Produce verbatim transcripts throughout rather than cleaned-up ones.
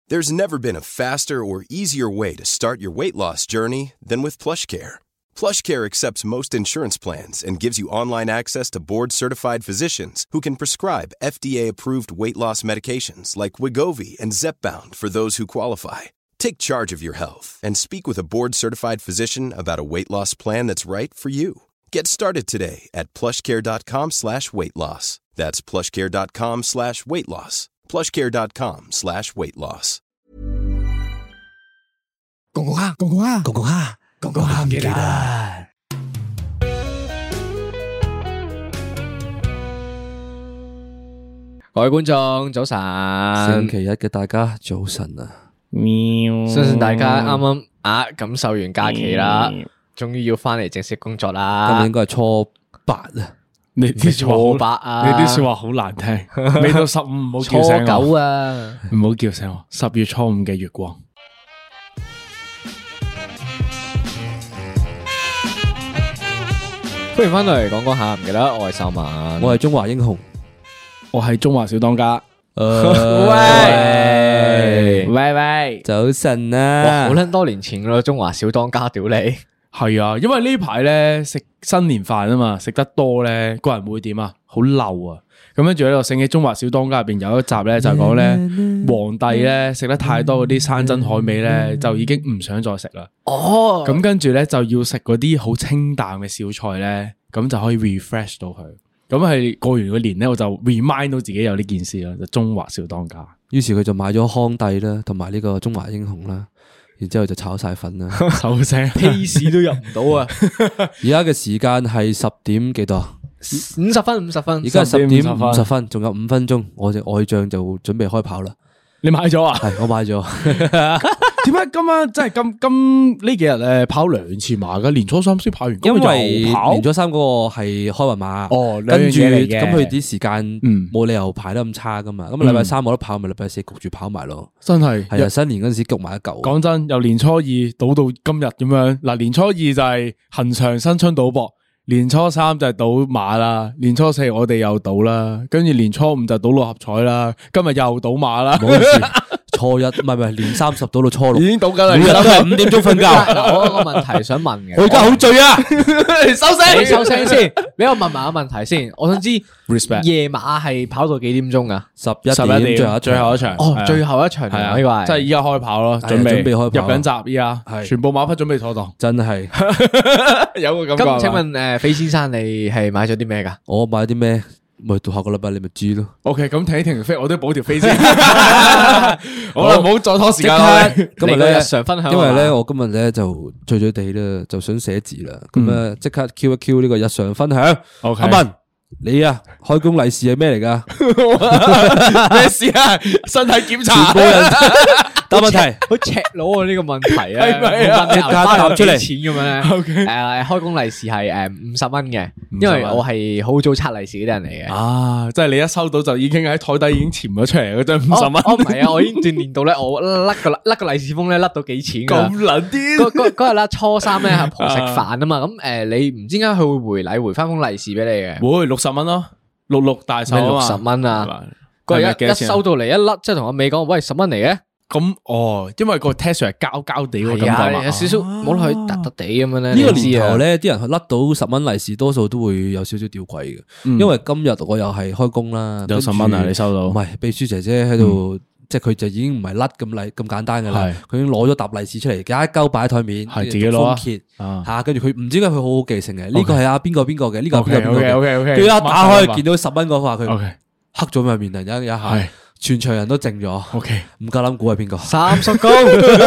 There's never been a faster or easier way to start your weight loss journey than with PlushCare. PlushCare accepts most insurance plans and gives you online access to board-certified physicians who can prescribe F D A-approved weight loss medications like Wegovy and Zepbound for those who qualify. Take charge of your health and speak with a board-certified physician about a weight loss plan that's right for you. Get started today at plushcare.com slash weight loss. That's plushcare.com slash weight loss. plushcare.com slash weight loss. 公公蝦，公公蝦，公公蝦，公公蝦唔記得。 各位觀眾早晨， 星期一嘅大家早晨啊！ 相信大家啱啱啊感受完假期啦，終於要翻嚟正式工作啦。 今日應該係初八啊！ 你啲初八啊， 你啲說話好難聽，未到十五唔好叫醒我。 初九啊， 唔好叫醒我。十月初五嘅月光。 歡迎翻到嚟講講下，唔記得我係秀文， 我係中華英雄， 我係中華小當家。 喂喂喂， 早晨哇， 啊！ 好撚多年前咯，中華小當家屌你！ 係啊，因為呢排咧食新年飯啊嘛，食得多咧，個人會點啊？好漏啊！咁跟住咧，我醒起中華小當家入邊有一集咧，就講咧皇帝咧食得太多嗰啲山珍海味咧，就已經唔想再食啦。 哦， 咁跟住咧就要食嗰啲好清淡嘅小菜咧，咁就可以 refresh 到佢。咁係過完個年咧，我就 remind 到自己有呢件事啦，就中華小當家。 於是佢就買咗康帝啦，同埋呢個中華英雄啦，然之後就炒晒粉啦， 手聲屁事都入唔到啊！ 而家嘅時間係十點幾多？ 五十分，五十分， 而家係十點五十分五十分，仲有五分鐘，我隻愛將就準備開跑啦。 你買咗啊？ 係我買咗。 點解今晚即係今今呢幾日誒跑兩次馬嘅？年初三先跑完， 因為又跑年初三嗰個係開運馬， 哦跟住兩樣嘢嚟嘅咁佢啲時間嗯冇理由排得咁差噶嘛。咁禮拜三冇得跑，咪禮拜四焗住跑埋咯。 真係係啊，新年嗰陣時焗埋一嚿。 講真，由年初二賭到今日咁樣。嗱，年初二就係恒常新春賭博，年初三就係賭馬啦，年初四我哋又賭啦，跟住年初五就賭六合彩啦，今日又賭馬啦。 冇事，初一唔係唔係年三十到到初六， 已經賭緊啦， 每日都係五點鐘瞓覺。 嗱，我有個問題想問嘅， 我而家好醉啊！ 收聲， 你收聲先，俾我問埋個問題先。我想知 respect 夜馬係跑到幾點鐘啊？ 十一十一點點最後一最後一場， 哦， 係啊最後一場係啊， 呢個係即係依家開跑咯， 係啊準備準備開跑入緊閘，依家係全部馬匹準備妥當， 真係。 有個感覺。 咁請問誒，飛先生你係買咗啲咩㗎？ 我買啲咩？咪到下個禮拜你咪知咯。 ？OK，咁停一停飛，我都補條飛先。好啦，唔好再拖時間啦。 今日你個咧日常分享啊嘛， 因為咧我今日咧就醉醉地咧，就想寫字啦。咁啊，即刻 Q 一 Q 呢個日常分享。 OK 阿文，你啊開工利是係咩嚟噶？ 咩事啊？身體檢查。 全部人答問題。 好赤裸啊！呢個問題啊， 係咪啊問你銀包有出嚟幾錢咁樣咧 OK 誒，開工利是係誒五十蚊嘅，因為我係好早拆利是嗰啲人嚟嘅。 啊，即係你一收到就已經喺台底已經潛咗出嚟嗰張五十蚊。 哦，唔係啊，我已經鍛煉到咧，我甩個甩個利是封咧，甩到幾錢㗎。 咁撚啲。 嗰嗰嗰日啦，初三咧阿婆食飯啊嘛，咁誒你唔知點解佢會回禮回翻封利是俾你嘅？ 會六十蚊咯，六六大手啊嘛。 咩六十蚊啊？嗰日一一係咪幾多錢啊收到嚟一粒，即係同阿美講，喂，十蚊嚟嘅。 咁哦，因為個 test 係膠膠地嗰個係啊， 感覺嘛有少少摸落去突突地咁樣咧。 呢個你知啊年頭咧，啲人甩到十蚊利是，多數都會有少少吊詭嘅。 嗯因為今日我又係開工啦， 有十蚊啊跟住你收到唔係秘書姐姐喺度，即係佢就已經唔係甩咁利咁簡單嘅啦係。 佢已經攞咗沓利是出嚟，一鳩擺喺台面， 係自己攞啊封揭啊嚇，跟住佢唔知點解佢好好記性嘅。呢個係啊邊個邊個嘅，呢個係邊個邊個 OK，OK，OK，OK 嘅。跟住一打開抹晒見到十蚊嗰塊，佢 OK 黑咗塊面，突然間一下係， 全場人都靜咗。 OK， 唔夠膽估係邊個？ 三十公，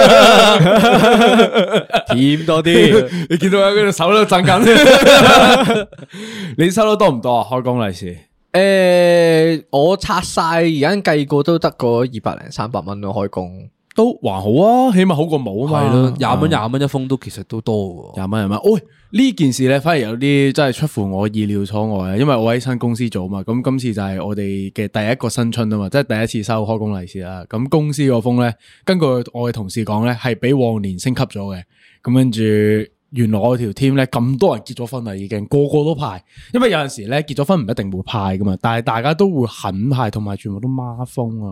甜多啲。 你見到有嗰隻手喺度震緊。你收得多唔多啊？開工利是誒，我拆晒而家計過都得個二百零三百蚊咯，開工。 都還好啊，起碼好過冇啊嘛。 係咯，廿蚊廿蚊一封都其實都多喎。 廿蚊廿蚊。喂，呢件事咧反而有啲真係出乎我意料所外啊！因為我喺新公司做嘛，咁今次就係我哋嘅第一個新春啊嘛，即係第一次收開工利是啦。咁公司個封咧，根據我嘅同事講咧，係比往年升級咗嘅。咁跟住，原來我條 team 咧咁多人結咗婚啦，已經個個都派。因為有陣時咧結咗婚唔一定會派噶嘛，但係大家都會肯派，同埋全部都孖封啊。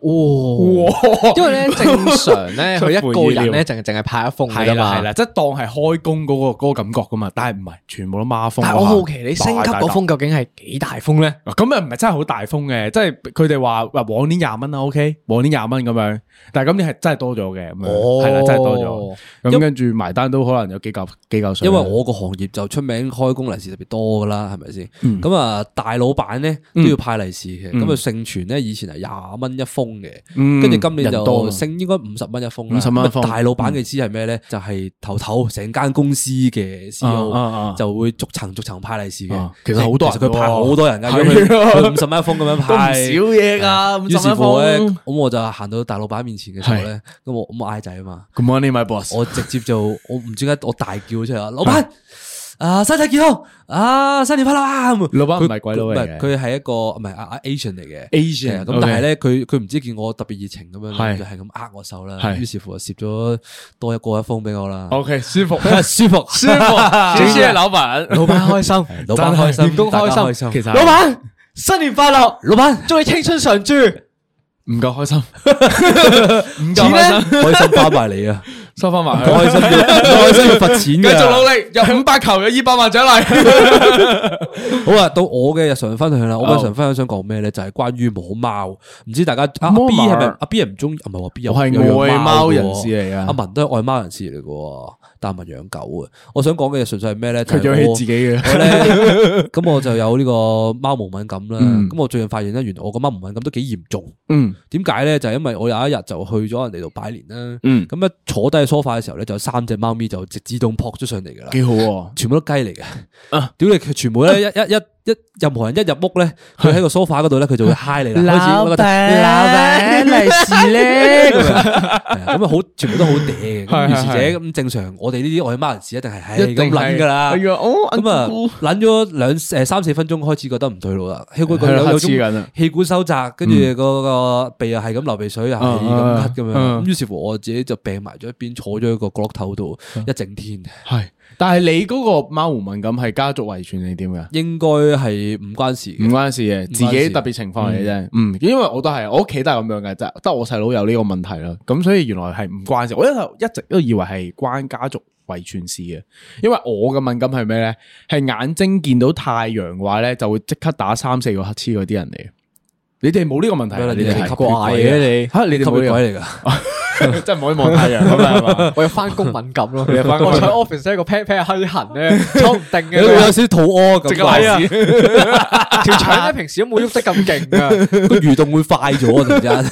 哇！因為咧正常咧，佢一個人咧淨係淨係派一封㗎係啦嘛， 係啦，即係當係開工嗰個嗰個感覺噶嘛，但係唔係全部都孖封。 但係我好奇你升級嗰封究竟係幾大封咧？ 咁又唔係真係好大封嘅，即係佢哋話話往年廿蚊啦 ，OK， 往年廿蚊咁樣，但係今年係真係多咗嘅，咁樣係啦，真係多咗。咁跟住埋單都可能有幾嚿幾嚿水。 因為我個行業就出名開工利是特別多噶啦，係咪先？咁啊，大老闆咧都要派利是嘅，咁啊盛傳咧以前係廿蚊一封嘅，跟住今年就升應該五十蚊一封啦。五十蚊一封。大老闆嘅意思係咩咧？就係頭頭成間公司嘅 C E O 就會逐層逐層派利是嘅。其實好多，其實佢派好多人噶，佢五十蚊一封咁樣派， 都唔少嘢噶。 於是乎咧，咁我就行到大老闆面前嘅時候咧，咁我咁我嗌仔啊嘛。 Good morning, my boss。 我直接就我唔知點解我大叫出嚟啊，老闆。啊，身體健康啊，新年快樂啊！ 老闆唔係鬼佬嚟嘅， 佢係一個唔係啊 Asian 嚟嘅 Asian 咁，但係咧佢佢唔知見我特別熱情咁樣，就係咁握我手啦。 係， 於是乎就攝咗多一個一封俾我啦。 OK， 舒服舒服舒服，謝謝老闆， 老闆開心， 老闆開心， 員工開心。 其實老闆新年快樂，老闆祝你青春常駐。 唔夠開心，唔夠開心， 開心翻埋你啊！ 收翻埋， 開心要開心要罰錢嘅， 繼續努力，有五百球，有二百萬獎勵。 好啦，到我嘅日常分享啦。我嘅日常分享想講咩咧？就係關於摸貓。唔知大家阿 B 係咪阿 B 係唔中意？唔係話 B 我係愛貓人士嚟噶。 阿文都係愛貓人士嚟噶，但係文養狗啊。我想講嘅純粹係咩咧？ 佢養起自己嘅。 咁我就有呢個貓毛敏感啦。咁我最近發現咧，原來我個貓毛敏感都幾嚴重。嗯。點解咧？就係因為我有一日就去咗人哋度拜年啦。嗯。咁一坐低喺梳化嘅時候咧，就有三隻貓咪就直自動撲咗上嚟噶啦。幾好，全部都雞嚟嘅。啊！屌你，全部咧一一一一任何人一入屋咧，佢喺個梳化嗰度咧，佢就會嗨你啦。老闆，老闆利是咧。咁啊好，全部都好嗲嘅。咁於是者咁正常，我哋呢啲愛貓人士一定係係咁撚噶啦。咁啊撚咗兩誒三四分鐘，開始覺得唔對路啦。氣管有有種氣管收窄，跟住嗰個鼻又係咁流鼻水，又係咁咳咁樣。咁於是乎我自己就病埋咗一邊，坐咗喺個角落頭度一整天。 係，但係你嗰個貓毛敏感係家族遺傳定點嘅？ 應該係唔關事， 唔關事嘅，自己特別情況嚟嘅啫。嗯，因為我都係，我屋企都係咁樣嘅，就得我細佬有呢個問題啦。咁所以原來係唔關事。我一頭一直都以為係關家族遺傳事嘅，因為我嘅敏感係咩咧？係眼睛見到太陽嘅話咧，就會即刻打三四個乞嗤嗰啲人嚟。你哋冇呢個問題， 你哋係怪嘅你吓，你哋冇鬼嚟噶。真係唔可以望太陽咁樣係嘛？我有翻工敏感咯， 你有翻工。 我喺 office 一個 pat pat 虛痕咧，坐唔定嘅， 有少少肚屙咁。 係啊，條腸咧平時都冇喐得咁勁啊， 個蠕動會快咗啊！突然間。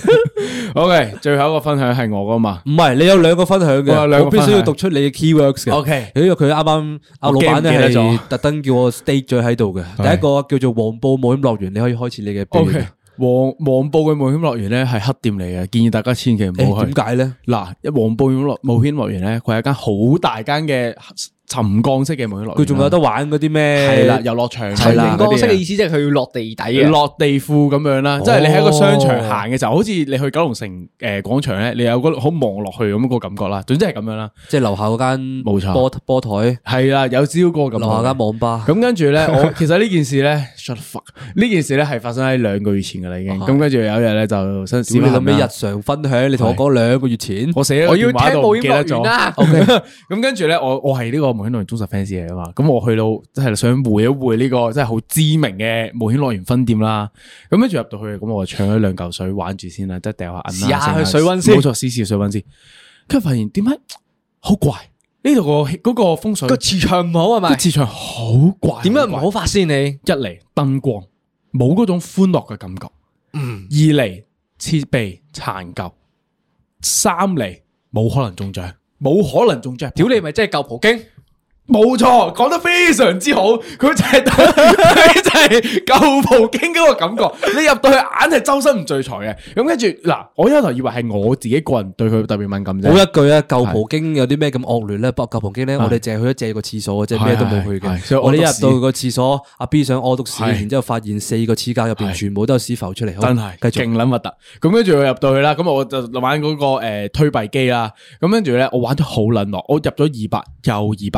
OK，最後一個分享係我噶嘛？ 唔係，你有兩個分享嘅，我必須要讀出你嘅 keywords 嘅。 OK， 因為佢啱啱阿老闆咧係特登叫我 state 咗喺度嘅。第一個叫做黃埔冒險樂園，你可以開始你嘅。 OK。黃黃埔嘅冒險樂園咧係黑店嚟嘅，建議大家千祈唔好去。 點解咧？ 嗱，一黃埔冒險樂園咧，佢係一間好大間嘅沉降式嘅冒險樂園， 佢仲有得玩嗰啲咩？ 係啦，遊樂場。 沉降式嘅意思即係佢要落地底嘅， 落地庫咁樣啦。即係你喺個商場行嘅時候，好似你去九龍城誒廣場咧，你有個好望落去咁個感覺啦。總之係咁樣啦。 即係樓下嗰間冇錯波波台係啦，有招過咁。 樓下間網吧。 咁跟住咧，我其實呢件事咧 shut fuck 呢件事咧係發生喺兩個月前噶啦已經。咁跟住有一日咧就想小你諗起日常分享，你同我講兩個月前， 我寫咗電話度唔記得咗啦。 OK，咁跟住咧，我我係呢個冒險樂園忠實 fans 嚟噶嘛，咁我去到即係想回一回呢個即係好知名嘅冒險樂園分店啦。咁跟住入到去，咁我就搶咗兩嚿水玩住先啦，即係掉下銀啦， 試下去水溫先， 冇錯，試試水溫先。跟住發現點解好怪？呢度個嗰個風水個磁場唔好係咪？ 個磁場好怪， 點解唔好法先？你一嚟燈光冇嗰種歡樂嘅感覺。嗯，二嚟設備殘舊，三嚟冇可能中獎，冇可能中獎。 屌你咪真係舊葡京， 冇錯，講得非常之好。佢就係佢就係舊葡京嗰個感覺。你入到去眼係周身唔聚財嘅。咁跟住嗱，我一開頭以為係我自己個人對佢特別敏感啫。 好一句啊，舊葡京有啲咩咁惡劣咧？不過舊葡京咧，我哋淨係去咗借個廁所，即係咩都冇去嘅。我哋一入到個廁所，阿 B 想屙督屎，然之後發現四個廁格入邊全部都有屎浮出嚟， 真係勁撚核突。咁跟住我入到去啦，咁我就玩嗰個誒推幣機啦。咁跟住咧，我玩得好撚落，我入咗二百又二百，二百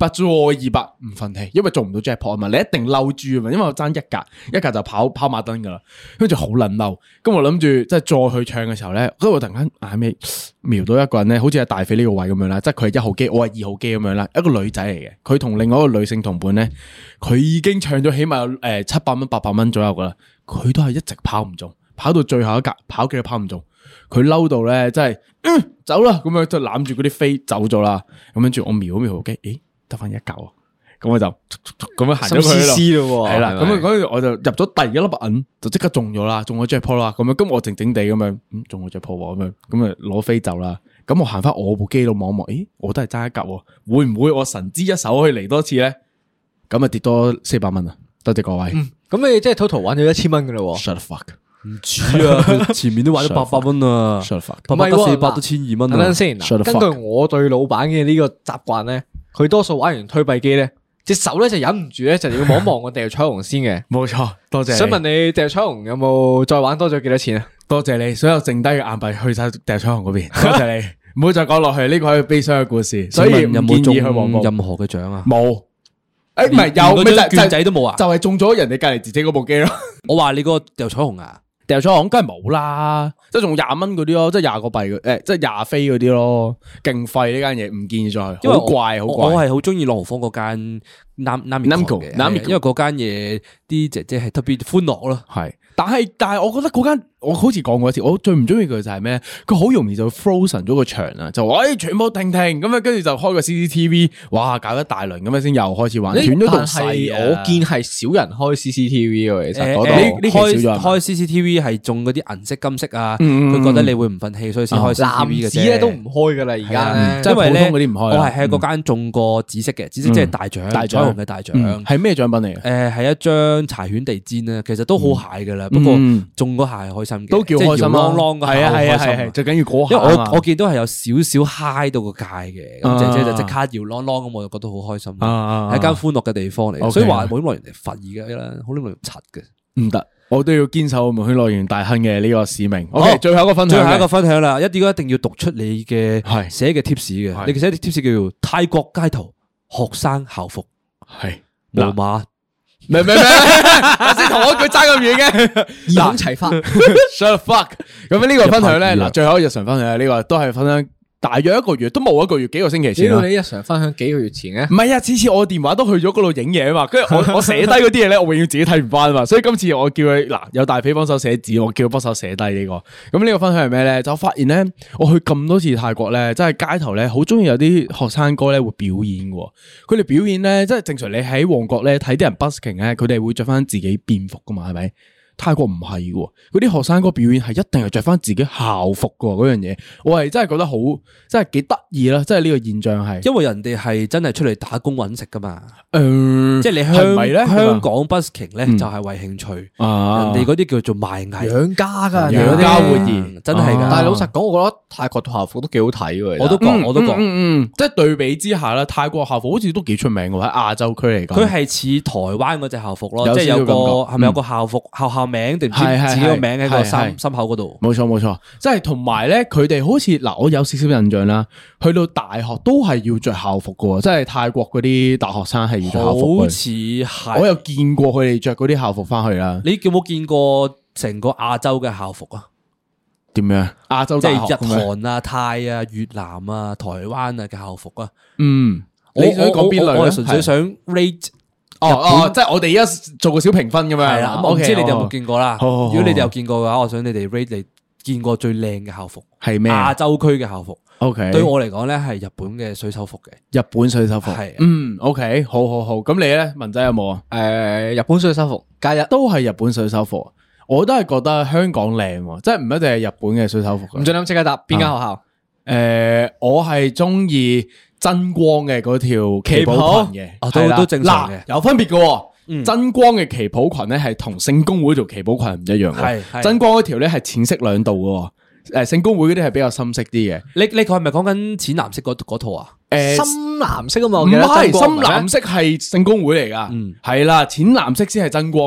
做二百唔忿氣，因為做唔到 jackpot 啊嘛，你一定嬲豬啊嘛，因為我爭一格，一格就跑跑馬燈噶啦，跟住好撚嬲，咁我諗住即係再去唱嘅時候咧，跟住我突然間眼尾瞄到一個人咧，好似係大肥呢個位咁樣啦，即係佢係一號機，我係二號機咁樣啦，一個女仔嚟嘅，佢同另外一個女性同伴咧，佢已經唱咗起碼有誒七百蚊八百蚊左右噶啦，佢都係一直跑唔中，跑到最後一格跑幾都跑唔中。佢嬲到咧，真係、嗯、走啦，咁樣就攬住嗰啲飛走咗啦。咁跟住我瞄一瞄部機，誒，得翻一嚿啊！咁我就咁樣行咗佢咯。係啦，咁啊，跟住我就入咗第一粒銀，就即刻中咗啦，中咗 jackpot啦。咁樣，咁我靜靜地咁樣，嗯，中咗 jackpot 咁樣，咁啊攞飛走啦。咁我行翻我部機度望一望，誒，我都係爭一嚿，會唔會我神之一手可以嚟多次咧？咁啊跌多四百蚊啊！多謝各位。 咁、嗯、你即係 total 玩咗一千蚊噶啦？Shut the fuck！ 唔知啊，佢前面都玩咗八百蚊啊，八百得四百都千二蚊啊。 等陣先，根據我對老闆嘅呢個習慣咧，佢多數玩完推幣機咧，隻手咧就忍唔住咧，就要望望我掉彩虹先嘅。 冇錯，多謝。 想問你掉彩虹有冇再玩多咗幾多錢啊？ 多謝你，所有剩低嘅硬幣去晒掉彩虹嗰邊。多謝你，唔好再講落去，呢個係一個悲傷嘅故事。所以唔建議去黃埔。 任何嘅獎啊？ 冇。誒，唔係有，咪就券仔都冇啊？ 就係中咗人哋隔籬姐姐嗰部機咯。 我話你嗰個掉彩虹啊？ 掉彩虹梗係冇啦，即係仲廿蚊嗰啲咯，即係廿個幣嘅，誒，即係廿飛嗰啲咯，勁廢呢間嘢，唔建議再去，好怪好怪。 我係好中意朗豪坊嗰間 Namiko 嘅，因為嗰間嘢啲姐姐係特別歡樂咯， 係。但係但係，我覺得嗰間我好似講過一次，我最唔中意佢就係咩？佢好容易就 frozen 咗個場啊，就話誒全部停停咁啊，跟住就開個 C C T V， 哇搞一大輪咁樣先又開始玩，斷咗度細。 我見係少人開 C C T V 嘅，其實嗰度呢開開 C C T V 係中嗰啲銀色金色啊，佢覺得你會唔忿氣，所以先開 C C T V 嘅啫。男子咧都唔開噶啦，而家因為咧我係喺嗰間中過紫色嘅，紫色即係大獎，大彩虹嘅大獎， 係咩獎品嚟嘅？ 誒，係一張柴犬地氈啊，其實都好蟹噶啦，不過中嗰下係開心嘅， 都叫開心啷啷嘅， 係啊係啊係係，最緊要嗰下。 因為我我見到係有少少嗨到個界嘅，咁姐姐就即刻搖啷啷咁，我就覺得好開心。係一間歡樂嘅地方嚟，所以話冇咁耐人哋罰而家啦，好多人柒嘅， 唔得，我都要堅守無圈樂園大亨嘅呢個使命。OK，最後一個分享， 最後一個分享啦，一啲一定要讀出你嘅寫嘅 tips 嘅，你寫啲 tips 叫做泰國街頭學生校服， 係無碼。 明明明，我先同我句爭咁遠嘅， 二孔齊發 ，shut the fuck。咁呢個分享咧，嗱，最後一日常分享呢個都係分享。大約一個月都冇一個月，幾個星期前。 你日常分享幾個月前嘅？ 唔係啊，次次我電話都去咗嗰度影嘢啊嘛，跟住我我寫低嗰啲嘢咧，我永遠自己睇唔翻啊嘛，所以今次我叫佢嗱有大肥幫手寫字，我叫佢幫手寫低呢個。咁呢個分享係咩咧？就發現咧，我去咁多次泰國咧，真係街頭咧，好中意有啲學生哥咧會表演嘅。佢哋表演咧，即係正常你喺旺角咧睇啲人 busking 咧，佢哋會着翻自己便服噶嘛，係咪？泰國唔係嘅，嗰啲學生哥表演係一定係着翻自己校服嘅嗰樣嘢，我係真係覺得好，真係幾得意啦！即係呢個現象係， 因為人哋係真係出嚟打工揾食噶嘛， 誒， 即係你香香港 busking 咧就係為興趣，人哋嗰啲叫做賣藝養家噶， 養家活兒真係噶。 但係老實講，我覺得泰國套校服都幾好睇嘅， 我都講，我都講， 嗯嗯，即係對比之下咧，泰國校服好似都幾出名嘅喺亞洲區嚟講， 佢係似台灣嗰隻校服咯，即係有個係咪有個校服學校名定唔知自己個名喺個心心口嗰度？ 冇錯冇錯，即係同埋咧，佢哋好似嗱，我有少少印象啦，去到大學都係要着校服嘅，即係泰國嗰啲大學生係要着校服。 好似係， 我有見過佢哋着嗰啲校服翻去啦。 你有冇見過成個亞洲嘅校服啊？ 點樣？亞洲即係日韓啊、泰啊、越南啊、台灣啊嘅校服啊？ 嗯，你想講邊類咧？ 我係純粹想 rate。 哦哦，即係我哋而家做個小評分咁樣。係啦， 我唔知你哋有冇見過啦。如果你哋有見過嘅話，我想你哋 rate 你見過最靚嘅校服係咩？ 亞洲區嘅校服。 OK，對我嚟講咧係日本嘅水手服嘅。 日本水手服係，嗯 OK，好好好。咁你咧，文仔有冇啊？ 誒，日本水手服加一， 都係日本水手服。我都係覺得香港靚，即係唔一定係日本嘅水手服。 唔准諗，即刻答邊間學校？ 誒，我係中意真光嘅嗰條旗袍裙嘅， 啊都都正常嘅， 有分別嘅。真光嘅旗袍裙咧係同聖公會條旗袍裙唔一樣嘅， 係真光嗰條咧係淺色兩度嘅，誒聖公會嗰啲係比較深色啲嘅。 你你佢係咪講緊淺藍色嗰嗰套啊？ 誒， 深藍色啊嘛， 唔係深藍色係聖公會嚟噶，係啦，淺藍色先係真光噶。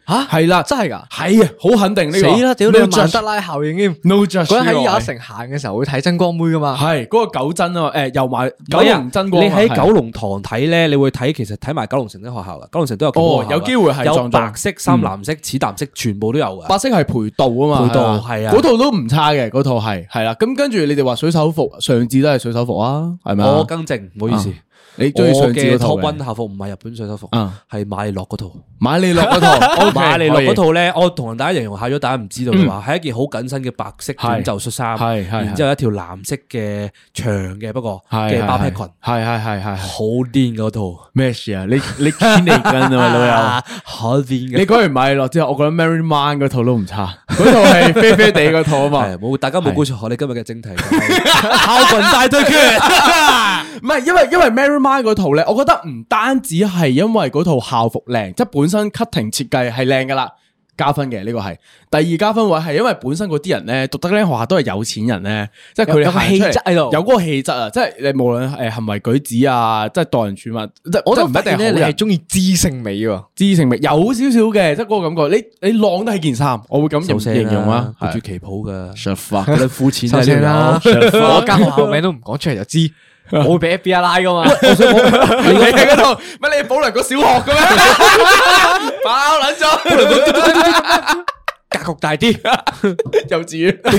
吓係啦， 真係噶， 係啊，好肯定呢個。 死啦！屌你曼德拉效應添 ，no judge。 嗰陣喺亞城行嘅時候會睇真光妹噶嘛？ 係嗰個九真啊，誒，又埋九龍真光。 你喺九龍塘睇咧，你會睇其實睇埋九龍城啲學校噶，九龍城都有。 哦，有機會係有白色、深藍色、淺藍色，全部都有噶。 白色係陪道啊嘛， 陪道係啊， 嗰套都唔差嘅，嗰套係係啦。咁跟住你哋話水手服，上至都係水手服啊，係咪？ 我更正，唔好意思。 你中意上至嗰套嘅 Top One 校服唔係日本水手服，係馬利諾嗰套。 馬利諾嗰套， 馬利諾嗰套咧，我同大家形容下咗，大家唔知道嘅話，係一件好緊身嘅白色短袖恤衫，然之後一條藍色嘅長嘅，不過嘅包披裙， 係係係係好癲嗰套。 咩事啊？你你堅嚟跟啊嘛，老友， 好癲嘅。 你講完馬利諾之後，我覺得 Mary Man 嗰套都唔差，嗰套係飛飛地嗰套啊嘛。 冇，大家冇估錯，我哋今日嘅正題校裙大對決。 唔係，因為因為 Mary Man 嗰套咧，我覺得唔單止係因為嗰套校服靚，即係本身 cutting 設計係靚噶啦，加分嘅呢個係。第二加分位係因為本身嗰啲人咧，讀得呢間學校都係有錢人咧，即係佢哋有個氣質喺度， 有嗰個氣質啊！即係你無論誒行為舉止啊，即係待人處物，即係我都唔一定係好人。 你係中意知性美喎， 知性美有少少嘅，即係嗰個感覺。你你晾得起件衫，我會咁形容啊， 着住旗袍嘅， 實發嗰啲膚淺啊！我間學校名都唔講出嚟就知。我會俾 F B I 拉噶嘛？ 我想講你喺嗰度乜？你保良局小學嘅咩？爆撚咗， 格局大啲， 幼稚園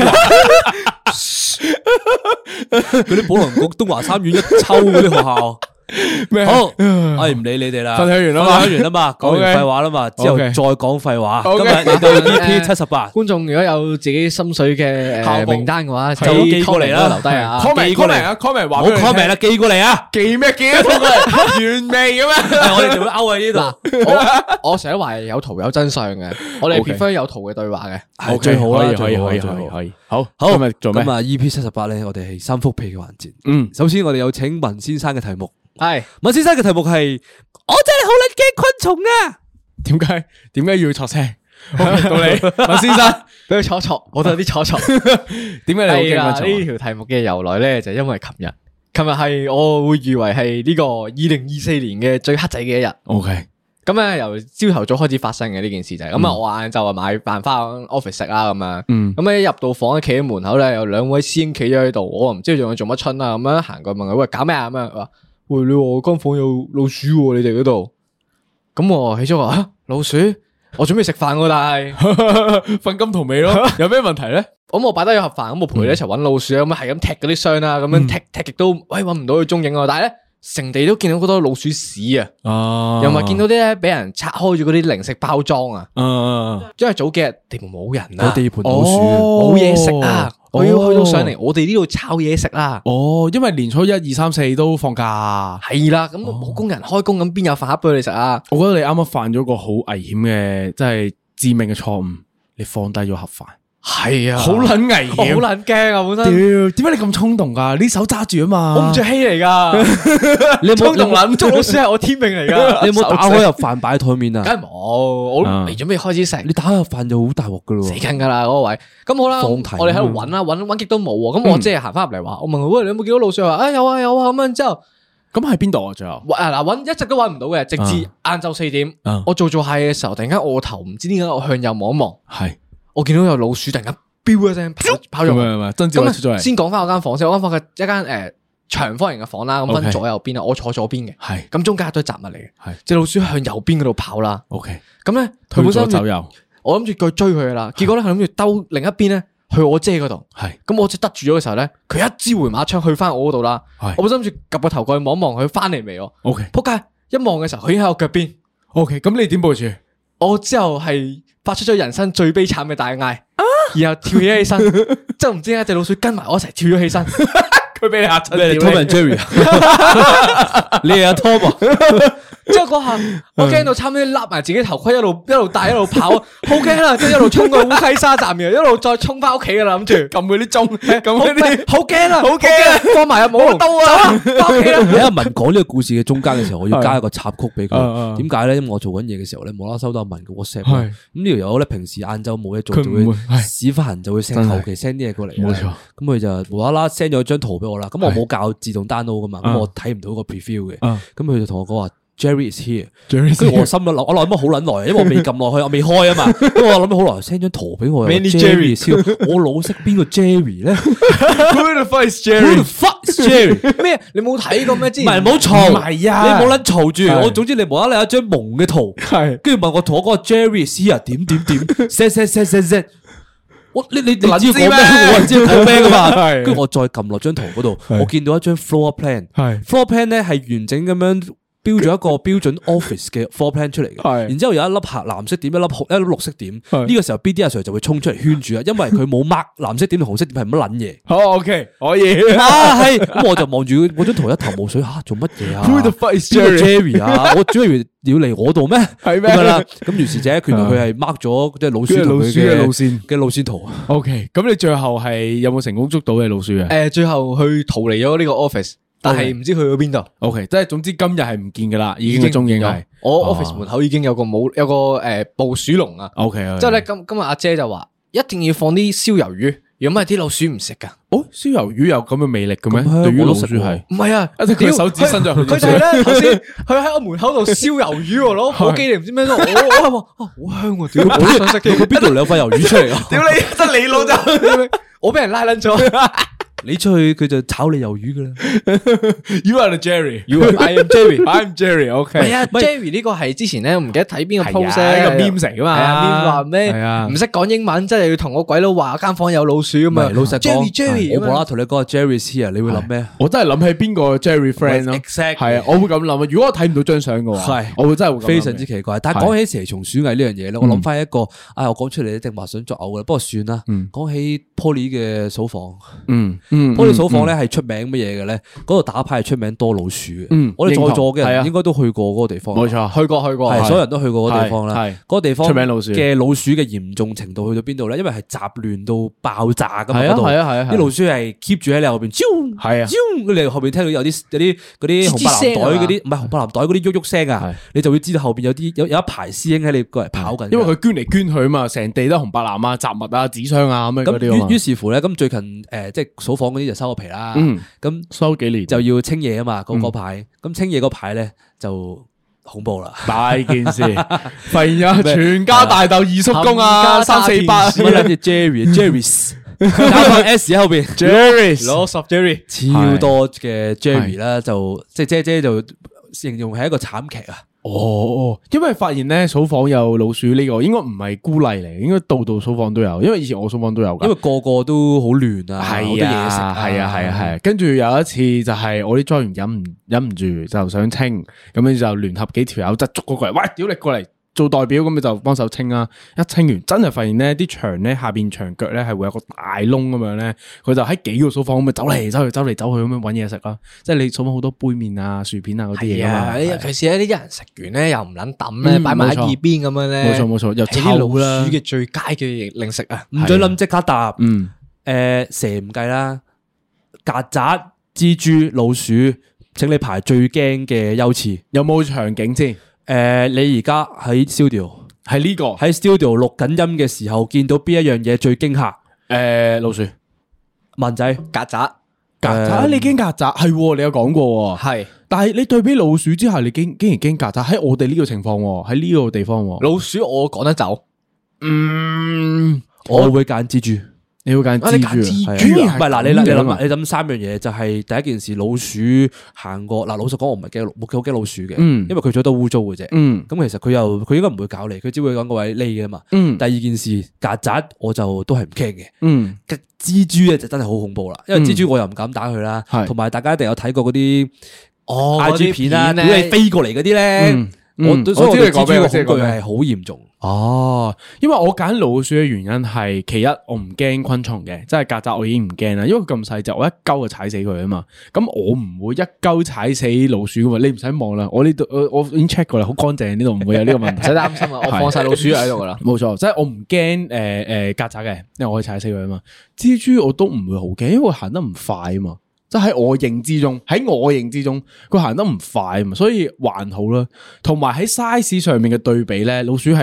嗰啲保良局東華三院一抽嗰啲學校。咩好？哎，唔理你哋啦， 分享完啦嘛， 分享完啦嘛，講完廢話啦嘛，之後再講廢話。今日嚟到 E P 七十八， 觀眾如果有自己心水嘅誒名單嘅話， 就寄過嚟啦， 留低啊 comment 過嚟啊 comment 話冇 comment 啦，寄過嚟啊， 寄咩寄啊？完美嘅咩？ 我哋就會勾喺呢度。 我我成日都話有圖有真相嘅，我哋 prefer 有圖嘅對話嘅， 係最好啦， 可以可以可以可以。好好，今日做咩？ 咁啊 E P 七十八咧，我哋係三幅屁嘅環節。 嗯， 首先我哋有請文先生嘅題目。 係文先生嘅題目係，我真係好撚驚昆蟲啊！ 點解點解要錯聲？到你文先生， 俾佢錯錯，我都有啲錯錯。 點解你好驚昆蟲？ 呢條題目嘅由來咧，就因為琴日，琴日係我會譽為係呢個二零二四年嘅最黑仔嘅一日。 OK， 咁啊由朝頭早開始發生嘅呢件事就係，咁啊我晏晝啊買飯翻 office 食啦咁啊，咁啊一入到房企喺門口咧，有兩位師兄企咗喺度，我唔知仲要做乜春啦，咁樣行過問佢喂搞咩啊咁樣，話。喂，你話我間房有老鼠喎，你哋嗰度？咁我起咗話啊，老鼠，我準備食飯喎，但係瞓金圖尾咯，有咩問題咧？ 咁我擺低咗盒飯，咁我陪你一齊搵老鼠，咁係咁踢嗰啲箱啦，咁樣踢踢極都，喂，搵唔到佢蹤影啊！但係咧，成地都見到好多老鼠屎啊！哦，又咪見到啲咧俾人拆開咗嗰啲零食包裝啊！嗯，因為早幾日地盤冇人啊， 地盤老鼠冇嘢食啊！我要去到上嚟，我哋呢度抄嘢食啦。 哦，因為年初一二三四都放假， 係啦，咁冇工人開工，咁邊有飯盒俾你食啊？ 我覺得你啱啱犯咗個好危險嘅，即係致命嘅錯誤，你放低咗盒飯。 係啊， 好撚危險， 好撚驚啊！本身， 屌，點解你咁衝動噶？你手揸住啊嘛， 我唔着氣嚟噶， 你衝動撚捉老鼠係我天命嚟噶。 你有冇打開盒飯擺喺台面啊？ 梗係冇，我未準備開始食。 你打開盒飯就好大鑊噶咯， 死緊噶啦嗰個位。咁好啦，我哋喺度揾啦，揾揾極都冇。咁我即係行翻入嚟話，我問佢喂，你有冇見到老鼠？話啊有啊有啊咁樣之後， 咁喺邊度啊？最後嗱揾一直都揾唔到嘅，直至晏晝四點，我做做下嘢嘅時候，突然間我個頭唔知點解我向右望一望，係我見到有老鼠突然間。飆一聲跑跑咗， 真招出咗嚟。 先講翻我間房先，我間房係一間誒長方形嘅房啦，咁分左右邊啊，我坐左邊嘅，係咁中間都係雜物嚟嘅，係隻老鼠向右邊嗰度跑啦。OK，咁咧佢本身走右，我諗住佢追佢噶啦，結果咧佢諗住兜另一邊咧去我遮嗰度，係咁我只得住咗嘅時候咧，佢一支回馬槍去翻我嗰度啦。我本身諗住夾個頭過去望一望佢翻嚟未？OK，撲街一望嘅時候，佢已經喺我腳邊。OK，咁你點部署？我之後係發出咗人生最悲慘嘅大嗌。然後跳起起身，即係唔知點解隻老鼠跟埋我一齊跳咗起身，佢俾你嚇親。 你 Tom and Jerry，你係阿 Tom 啊？ 之後嗰下我驚到差唔多笠埋自己頭盔，一路一路帶一路跑，好驚啦！即係一路衝過烏溪沙站嘅，一路再衝翻屋企噶啦，諗住撳佢啲鐘，撳佢啲，好驚啊！好驚啊！放埋入冇刀啊！翻屋企啦！ 喺阿文講呢個故事嘅中間嘅時候，我要加一個插曲俾佢。點解咧？因為我做緊嘢嘅時候咧，冇啦收到阿文嘅 WhatsApp。咁呢條友咧，平時晏晝冇嘢做，就會屎忽痕就會 send 後期 send 啲嘢過嚟。冇錯。咁佢就無啦啦 send 咗張圖俾我啦。咁我冇教自動 download 噶嘛，咁我睇唔到個 preview 嘅。咁佢就同我講話。 Jerry is here， 跟住我心一諗，我諗咗好撚耐，因為我未撳落去，我未開啊嘛，因為我諗咗好耐 send 張圖俾我 ，Jerry is here， 我老識邊個 Jerry 咧 ？Who the fuck is Jerry？Who the fuck is Jerry？ 咩？你冇睇過咩？之前唔係唔好嘈， 唔係啊， 你冇撚嘈住，我總之你無啦啦有一張蒙嘅圖，係，跟住問我同我嗰個 Jerry is here 點點點 ，set set set set set。我你你你知講咩？我知講咩噶嘛？跟住我再撳落張圖嗰度，我見到一張 floor plan，floor plan 咧係完整咁樣標咗一個標準 office 嘅 floor plan 出嚟嘅。然之後有一粒黑藍色點，一粒紅一粒綠色點。呢個時候 B D 阿 Sir 就會衝出嚟圈住啊，因為佢冇 mark 藍色點同紅色點係乜撚嘢。 好 OK 可以啊，係咁我就望住嗰張圖一頭霧水吓，做乜嘢啊 ？Who the fuck is Jerry 啊？我主要要嚟我度咩？係咩啦？咁如是者，原來佢係 mark 咗即係老鼠同佢嘅路線嘅路線圖。 OK， 咁你最後係有冇成功捉到嘅老鼠啊？ 誒，最後去逃離咗呢個 office， 但係唔知去咗邊度。 OK， 即係總之今日係唔見噶啦，已經個蹤影係。 我 office 門口已經有個冇有個誒捕鼠籠啊。 OK， 之後咧今今日阿姐就話一定要放啲燒魷魚，如果唔係啲老鼠唔食噶。 哦，燒魷魚有咁嘅魅力嘅咩？對於老鼠係唔係啊？ 一隻佢手指伸咗去， 佢就係咧頭先，佢喺我門口度燒魷魚喎，攞火機定唔知咩咯？我我係話啊，好香喎！屌，我都想食嘅。 佢邊度兩塊魷魚出嚟啊？ 屌你，真你老就，我俾人拉撚咗。 你出去佢就炒你魷魚噶啦。 You are the Jerry. You are I am Jerry. I am Jerry. OK。 係啊 ，Jerry 呢個係之前咧，我唔記得睇邊個 post 一個 meme 成噶嘛。 係啊 ，meme 話咩？ 係啊， 唔識講英文，真係要同個鬼佬話間房有老鼠咁嘛。 老實講 Jerry Jerry， 我冇啦同你講 Jerry here， 你會諗咩？ 我真係諗起邊個 Jerry friend 咯。 Exactly。 係啊，我會咁諗啊。如果我睇唔到張相嘅話，係我會真係會非常之奇怪。但係講起蛇蟲鼠蟻呢樣嘢咧，我諗翻一個，啊，我講出嚟一定話想作嘔嘅，不過算啦。講起 Poly 嘅數房，嗯嗯 ，Poly 數房咧係出名乜嘢嘅咧？嗰度打牌係出名多老鼠嘅。嗯，我哋在座嘅人應該都去過嗰個地方。 冇錯，去過去過， 係所有人都去過嗰個地方啦。係嗰個地方出名老鼠嘅老鼠嘅嚴重程度去到邊度咧？因為係雜亂到爆炸噶嘛， 嗰度係啊係啊，啲老鼠係 keep 住喺你後邊，係啊，你後邊聽到有啲有啲嗰啲紅白藍袋嗰啲，唔係紅白藍袋嗰啲喐喐聲啊，你就會知道後邊有啲有有一排師兄喺你過嚟跑緊。 因為佢捐嚟捐去啊嘛，成地都紅白藍啊、雜物啊、紙箱啊咁樣嗰啲啊嘛。 於於是乎咧，咁最近誒即係數房嗰啲就收咗皮啦。嗯，咁收幾年就要清嘢啊嘛，嗰嗰排咁清嘢嗰排咧就恐怖啦， 大件事，發現啊全家大鬥二叔公啊，三四八， 乜撚嘢 Jerry，Jerry， 加個 S 喺後邊 ，Jerry，lots of Jerry， 超多嘅 Jerry 啦，就即係姐姐就形容係一個慘劇啊。 哦，因為發現咧，數房有老鼠呢個應該唔係孤例嚟，應該度度數房都有。因為以前我數房都有噶， 因為個個都好亂啊，好多嘢食， 係啊係啊係。跟住有一次就係我啲莊員忍唔忍唔住就想清，咁樣就聯合幾條友執捉嗰個嚟，喂，屌你過嚟做代表，咁你就幫手清啦。一清完真係發現咧，啲牆咧下邊牆腳咧係會有個大窿咁樣咧，佢就喺幾個數房咁樣走嚟走去走嚟走去咁樣搵嘢食啦。即係你數房好多杯麵啊、薯片啊嗰啲嘢啊嘛。 尤其是咧啲人食完咧又唔捻抌咧，擺埋喺耳邊咁樣咧。 冇錯冇錯，又啲老鼠嘅最佳嘅零食啊！ 唔准諗即刻答。嗯，誒，蛇唔計啦，曱甴、蜘蛛、老鼠，請你排最驚嘅優次。 有冇場景先？ 誒、呃，你而家喺 studio， 係呢、這個喺 studio 錄緊音嘅時候，見到邊一樣嘢最驚嚇？誒、 呃，老鼠、 蚊仔、 曱甴、 曱甴，你驚曱甴？係，你有講過，係是。但係你對比老鼠之下，你竟竟然驚曱甴？喺我哋呢個情況，喺呢個地方， 老鼠我趕得走。 嗯，我，我會揀蜘蛛。 你會揀蜘蛛， 唔係嗱，你諗你諗你諗三樣嘢，就係第一件事，老鼠行過嗱，老實講我唔係驚，冇好驚老鼠嘅，因為佢做得污糟嘅啫。咁其實佢又佢應該唔會搞你，佢只會揾個位匿嘅嘛。第二件事，曱甴我就都係唔驚嘅。蜘蛛咧就真係好恐怖啦，因為蜘蛛我又唔敢打佢啦，同埋大家一定有睇過嗰啲哦 I G 片啦，如果你飛過嚟嗰啲咧。我我知你講咩，我知佢係好嚴重。 哦，因為我揀老鼠嘅原因係，其一我唔驚昆蟲嘅，即係曱甴我已經唔驚啦，因為佢咁細隻，我一鳩就踩死佢啊嘛。咁我唔會一鳩踩死老鼠噶嘛，你唔使望啦，我呢度我已經 check 過啦，好乾淨，呢度唔會有呢個問題，唔使擔心啊，我放晒老鼠喺度噶啦。冇錯，即係我唔驚誒誒曱甴嘅，因為我可以踩死佢啊嘛。蜘蛛我都唔會好驚，因為佢行得唔快啊嘛。即係喺我認知中，喺我認知中，佢行得唔快啊嘛，所以還好啦。同埋喺 size 上面嘅對比咧，老鼠係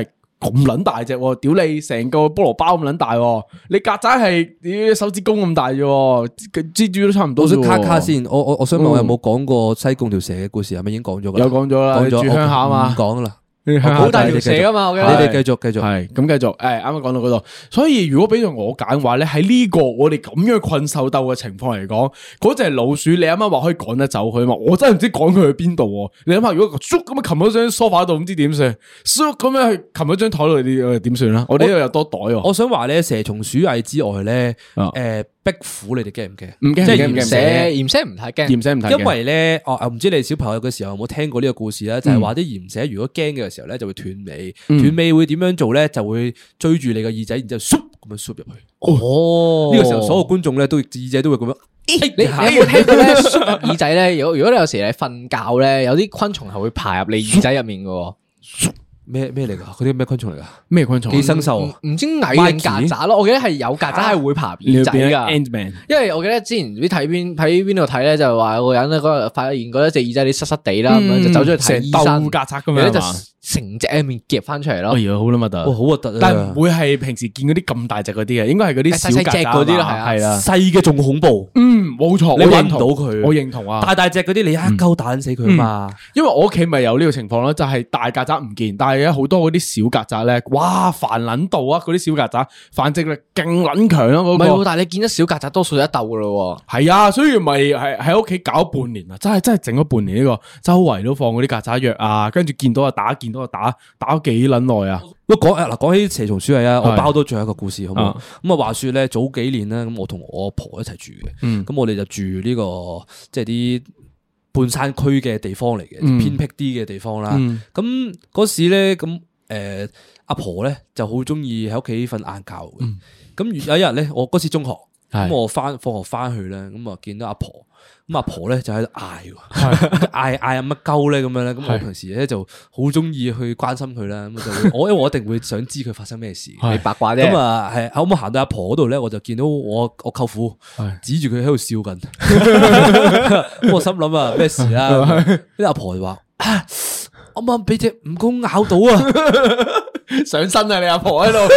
咁撚大隻，屌你成個菠蘿包咁撚大，你曱甴係你手指公咁大啫，蜘蛛都差唔多。 我想卡卡先，我我我想問我有冇講過西貢條蛇嘅故事？係咪已經講咗噶？ 有講咗啦，住鄉下啊嘛， 唔講啦。 好大條蛇噶嘛，我記得。 你哋繼續繼續係咁繼續。誒，啱啱講到嗰度，所以如果俾咗我揀話咧，喺呢個我哋咁樣困獸鬥嘅情況嚟講，嗰隻老鼠你啱啱話可以趕得走佢嘛？我真係唔知趕佢去邊度。你諗下，如果唰咁樣擒咗張梳化度，唔知點算？唰咁樣去擒咗張台度，你點算啦？我哋呢度有多袋。 我想話咧，蛇蟲鼠蟻之外咧，誒。壁虎你哋驚唔驚？ 唔驚， 即係鹽蛇，鹽蛇唔太驚， 鹽蛇唔太驚。 因為咧，哦，唔知你小朋友嘅時候有冇聽過呢個故事咧？就係話啲鹽蛇如果驚嘅時候咧，就會斷尾，斷尾會點樣做咧？就會追住你個耳仔，然之後唰咁樣唰入去。 哦， 呢個時候所有觀眾咧都耳仔都會咁樣。 你你有冇聽過咧？唰入耳仔咧？如果如果你有時你瞓覺咧，有啲昆蟲係會爬入你耳仔入面嘅。 咩咩嚟噶？嗰啲咩昆蟲嚟噶？ 咩昆蟲？ 寄生獸？ 唔知蟻定曱甴咯？我記得係有曱甴係會爬耳仔噶。因為我記得之前啲睇邊喺邊度睇咧，就話有個人咧嗰日發現嗰一隻耳仔啲濕濕地啦，咁樣就走咗去睇醫生。 曱甴咁樣就成隻喺面夾翻出嚟咯。 哎呀，好啦，核突， 好核突啊！ 但係唔會係平時見嗰啲咁大隻嗰啲嘅，應該係嗰啲小曱甴嗰啲咯，係啦， 細嘅仲恐怖。 嗯，冇錯， 你搵唔到佢， 我認同啊。 大大隻嗰啲你一鳩打死佢嘛。 因為我屋企咪有呢個情況咯，就係大曱甴唔見，但係有好多嗰啲小曱甴咧，哇，繁撚到啊！嗰啲小曱甴繁殖力勁撚強咯。 唔係，但係你見到小曱甴多數一竇噶咯。 係啊，所以咪係喺屋企搞咗半年啊，真係真係整咗半年呢個，周圍都放嗰啲曱甴藥啊，跟住見到就打，見到就打，打。幾撚耐啊！ 喂，講嗱，講起蛇蟲鼠蟻啊，我包多最後一個故事好唔好？咁啊，話說咧，早幾年咧，咁我同我阿婆一齊住嘅，咁我哋就住呢個即係啲半山區嘅地方嚟嘅，偏僻啲嘅地方啦。咁嗰時咧，咁誒阿婆咧就好中意喺屋企瞓晏覺嘅。咁有一日咧，我嗰時中學，咁我翻放學翻去咧，咁啊見到阿婆。咁阿婆咧就喺度嗌，嗌嗌乜鳩咧咁樣咧，咁我平時咧就好中意去關心佢啦，咁就會我因為我一定會想知佢發生咩事， 你八卦啫。 咁啊係，咁我行到阿婆嗰度咧，我就見到我我舅父指住佢喺度笑緊，咁我心諗啊咩事啦？啲阿婆就話啊，啱啱俾隻蜈蚣咬到啊！ 上身啊！你阿婆喺度，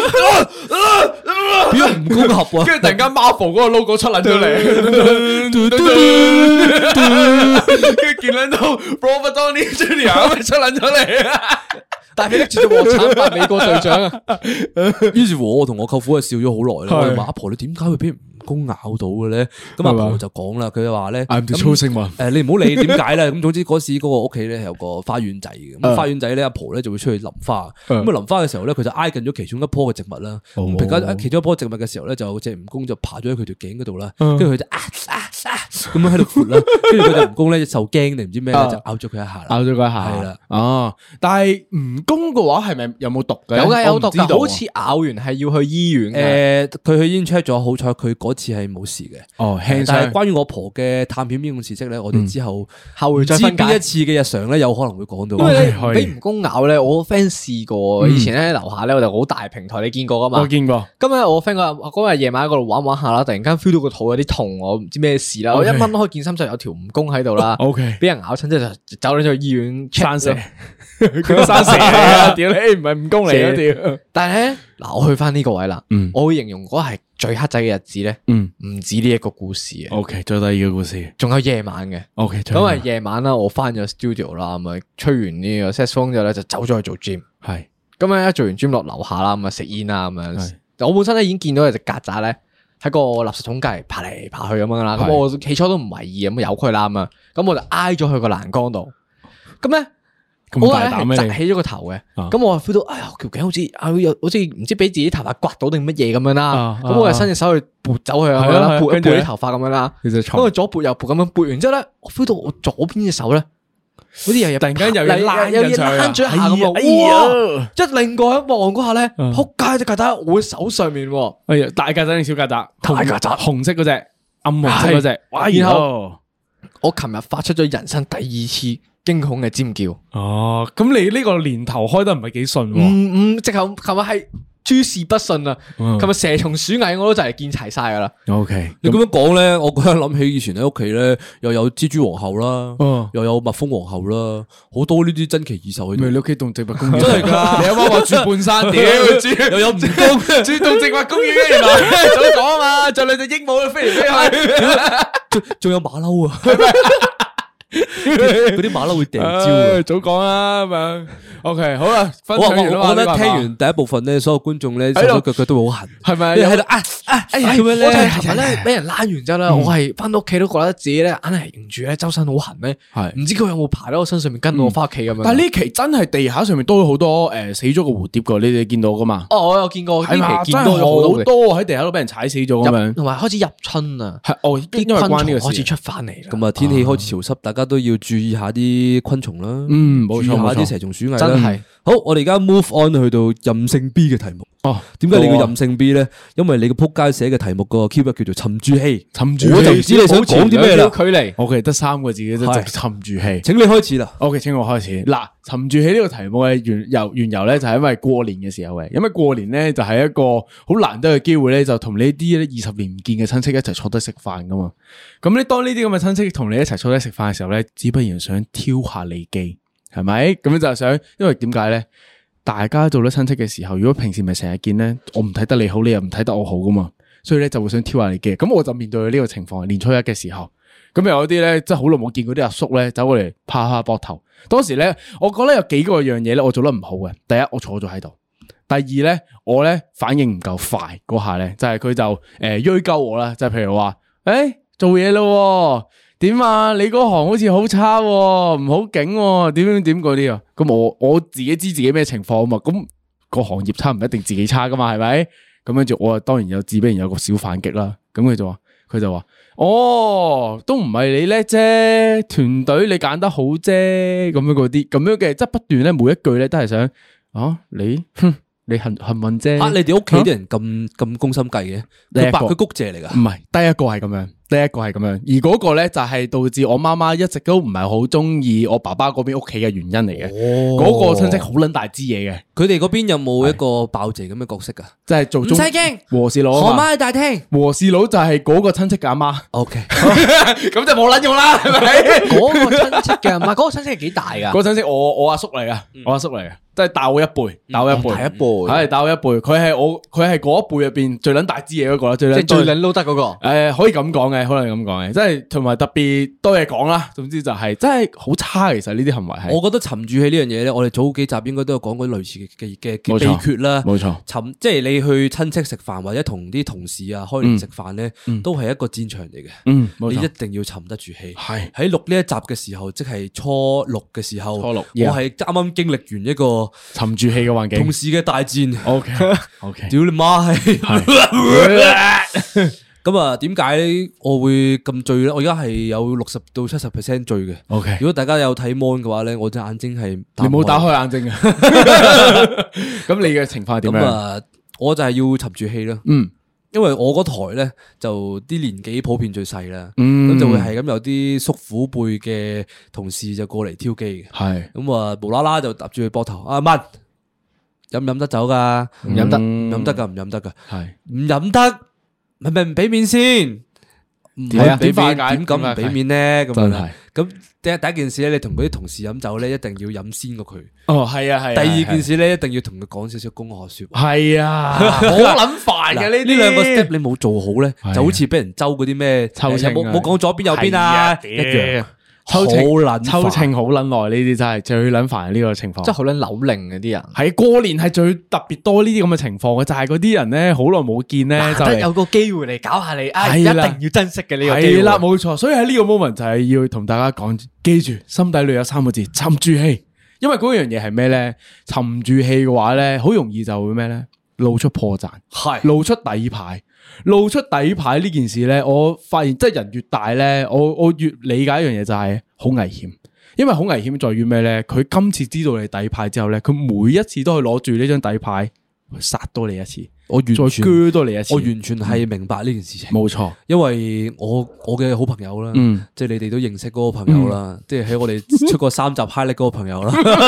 變咗蜈蚣俠啊！ 跟住突然間 Marvel 嗰個 logo 出嚟咗嚟，跟住見撚到 Robert Downey Junior 咁出撚咗嚟啊！ 但係佢拎住隻鑊鏟扮美國隊長啊！ 於是乎我同我舅父啊笑咗好耐啦。我哋話阿婆你點解會俾蜈蚣咬到嘅咧？咁阿婆就講啦，佢就話咧， I'm the chosen one。 誒，你唔好理點解啦。咁總之嗰時嗰個屋企咧係有個花園仔嘅。咁花園仔咧，阿婆咧就會出去淋花。咁啊淋花嘅時候咧，佢就挨近咗其中一棵嘅植物啦。咁而家其中一棵植物嘅時候咧，就有隻蜈蚣就爬咗喺佢條頸嗰度啦。跟住佢就啊啊啊咁樣喺度撥啦。跟住佢隻蜈蚣咧受驚定唔知咩咧，就咬咗佢一下。 咬咗佢一下。係啦。哦，但係蜈蚣嘅話係咪有冇毒嘅？ 有噶有毒噶，好似咬完係要去醫院嘅。 誒，佢去醫院 check 咗，好彩佢嗰次係冇事嘅。 哦， 但係關於我婆嘅探險呢種事蹟咧，我哋之後後會再分解。邊一次嘅日常咧，有可能會講到。 因為俾蜈蚣咬咧，我個 friend 試過。以前咧樓下咧，我哋好大平台，你見過噶嘛？ 我見過。 今日我 friend 嗰嗰日夜晚喺嗰度玩玩下啦，突然間 feel 到個肚有啲痛，我唔知咩事啦。我一掹開件衫就有條蜈蚣喺度啦。 OK， 俾人咬親之後就走咗去醫院 check 蛇。佢生蛇啊！屌你，唔係蜈蚣嚟啊！屌！ 但係咧，嗱，我去翻呢個位啦。嗯，我會形容嗰係最黑仔嘅日子咧。嗯，唔止呢一個故事嘅。 O K，再第二個故事， 仲有夜晚嘅。O K，咁啊夜晚啦，我翻咗 studio 啦，咁啊吹完呢個 saxophone 之後咧，就走咗去做 gym。係，咁啊一做完 gym 落樓下啦，咁啊食煙啦，咁樣。我本身咧已經見到有隻曱甴咧喺個垃圾桶隔籬爬嚟爬去咁樣啦。咁我起初都唔懷疑，咁由佢啦，咁啊，咁我就挨咗去個欄杆度。咁咧。我係紮起咗個頭嘅，咁我 feel 到，哎呀條頸好似啊有，好似唔知俾自己頭髮刮到定乜嘢咁樣啦。咁我就伸隻手去撥走佢咁樣啦，撥一撥啲頭髮咁樣啦。咁我左撥右撥咁樣撥完之後咧，我 feel 到我左邊隻手咧，好似有嘢突然間有嘢拉有嘢拉咗一下咁啊！哇！一擰過一望嗰下咧，撲街隻曱甴我手上面。 哎呀，大曱甴定小曱甴？大曱甴，紅色嗰隻，暗紅色嗰隻。 然後我琴日發出咗人生第二次驚恐嘅尖叫。 哦，咁你呢個年頭開得唔係幾順喎？ 嗯嗯，直頭琴日係諸事不順啊！琴日蛇蟲鼠蟻我都就嚟見齊晒噶啦。 OK， 你咁樣講咧，我嗰日諗起以前喺屋企咧，又有蜘蛛皇后啦，又有蜜蜂皇后啦，好多呢啲珍奇異獸喺度。 你屋企動植物公園真係噶， 你阿媽話住半山，屌住又有蜈蚣，住動植物公園原來早講啊嘛，就兩隻鸚鵡飛嚟飛去， 仲有馬騮啊！嗰啲馬騮會掟蕉， 早講啦咁樣。OK，好啦，分享完啦。 我覺得聽完第一部分咧，所有觀眾咧手手腳腳都會好痕， 係咪？ 喺度啊啊！哎呀，咁樣咧，我係琴日咧俾人拉完之後咧，我係翻到屋企都覺得自己咧硬係認住咧周身好痕咧，係唔知佢有冇爬到我身上面跟我翻屋企咁樣。 但係呢期真係地下上面多咗好多誒死咗嘅蝴蝶噶，你哋見到噶嘛？ 哦，我有見過， 呢期見多咗好多喺地下都俾人踩死咗咁樣， 同埋開始入春啊， 係哦，因為關呢個事開始出翻嚟啦。 咁啊，天氣開始潮濕，大家都要注意下啲昆蟲啦， 嗯，冇錯， 下啲蛇蟲鼠蟻啦。 真係好，我哋而家 move on 去到任性 B 嘅題目。哦，點解你叫任性 B 咧？因為你個撲街寫嘅題目個 keyword 叫做沉住氣， 沉住氣， 我就唔知你想講啲咩啦。 距離， 我其實得三個字嘅啫，就沉住氣。 請你開始啦。 OK，請我開始。嗱，沉住氣呢個題目嘅原由緣由咧，就係因為過年嘅時候嘅，因為過年咧就係一個好難得嘅機會咧，就同呢啲咧二十年唔見嘅親戚一齊坐低食飯噶嘛。咁咧，當呢啲咁嘅親戚同你一齊坐低食飯嘅時候咧，只不然想挑下你機，係咪？咁樣就係想，因為點解咧？大家做咗親戚嘅時候，如果平時咪成日見咧，我唔睇得你好，你又唔睇得我好噶嘛，所以咧就會想挑下你機。咁我就面對呢個情況，年初一嘅時候，咁有啲咧，即係好耐冇見嗰啲阿叔咧，走過嚟拍下膊頭。當時咧，我覺得有幾個樣嘢咧，我做得唔好嘅。第一，我坐咗喺度；第二咧，我咧反應唔夠快，嗰下咧就係佢就誒追鳩我啦，就係譬如話，誒做嘢咯。點啊？你嗰行好似好差，唔好景，點點點嗰啲啊？咁我我自己知自己咩情況啊嘛？咁個行業差唔一定自己差噶嘛？係咪？咁跟住我啊，當然有自不然有個小反擊啦。咁佢就話，佢就話，哦，都唔係你叻啫，團隊你揀得好啫，咁樣嗰啲，咁樣嘅，即係不斷咧，每一句咧都係想啊，你，哼，你幸幸運啫。 啊，你哋屋企啲人咁咁攻心計嘅，佢白佢谷謝嚟噶？ 唔係，第一個係咁樣。第一個係咁樣，而嗰個咧就係導致我媽媽一直都唔係好中意我爸爸嗰邊屋企嘅原因嚟嘅。嗰、哦、個親戚好撚大支嘢嘅， 佢哋嗰邊有冇一個爆謝咁嘅角色啊？ 即係做唔使驚和事佬， 我媽喺大廳， 和事佬就係嗰個親戚嘅阿媽。 O K， 咁就冇撚用啦，係咪？ 嗰個親戚嘅，唔係嗰個親戚係幾大噶？ 嗰個親戚我我阿叔嚟噶，我阿叔嚟嘅。即係大我一輩，大我一輩， 大一輩， 係大我一輩。佢係我，佢係嗰一輩入邊最撚大支嘢嗰個啦，最撚最撚撈得嗰個。 誒，可以咁講嘅，可能咁講嘅，即係同埋特別多嘢講啦。總之就係真係好差，其實呢啲行為係。 我覺得沉住氣呢樣嘢咧，我哋早幾集應該都有講過類似嘅嘅嘅秘訣啦。 冇錯， 沉即係你去親戚食飯或者同啲同事啊開年食飯咧，都係一個戰場嚟嘅。 嗯， 你一定要沉得住氣。 係喺錄呢一集嘅時候，即係初六嘅時候， 初六， 我係啱啱經歷完一個沉住氣嘅環境， 同事嘅大戰。 O K O K， 屌你媽係。咁啊，點解我會咁醉咧？我而家係有六十到七十 percent 醉嘅。 O K， 如果大家有睇 mon 嘅話咧，我隻眼睛係你冇打開眼睛嘅。咁你嘅情況係點樣？ 咁啊，我就係要沉住氣啦。嗯，因為我嗰台咧就啲年紀普遍最細啦。嗯，咁就會係咁有啲叔父輩嘅同事就過嚟挑機嘅。係咁啊，無啦啦就搭住佢膊頭啊，乜飲唔飲得酒噶？唔飲得，唔飲得噶，唔飲得噶。係唔飲得？係咪唔俾面先？係啊，點解點咁唔俾面咧？咁樣咁第一第一件事咧，你同嗰啲同事飲酒咧，一定要飲先過佢。哦，係啊，係。第二件事咧，一定要同佢講少少公學說話。係啊，好撚煩嘅呢啲。呢兩個 step 你冇做好咧，就好似俾人周嗰啲咩抽清，冇冇講左邊右邊啊，一樣。抽清好捻，抽清好捻耐，呢啲真係最捻煩呢個情況，即係好捻扭擰嘅啲人。係過年係最特別多呢啲咁嘅情況嘅，就係嗰啲人咧好耐冇見咧，就有個機會嚟搞下你，啊，一定要珍惜嘅呢個機會。係啦，冇錯。所以喺呢個 moment 就係要同大家講，記住心底裏有三個字：沉住氣。因為嗰樣嘢係咩咧？沉住氣嘅話咧，好容易就會咩咧？露出破綻，係露出底牌。露出底牌呢件事咧，我發現即係人越大咧，我我越理解一樣嘢就係好危險，因為好危險在於咩咧？佢今次知道你底牌之後咧，佢每一次都係攞住呢張底牌去殺多你一次， 我完全鋸多你一次， 我完全係明白呢件事情。 冇錯， 因為我我嘅好朋友啦，即係你哋都認識嗰個朋友啦，即係喺我哋出過三集 high 力嗰個朋友啦。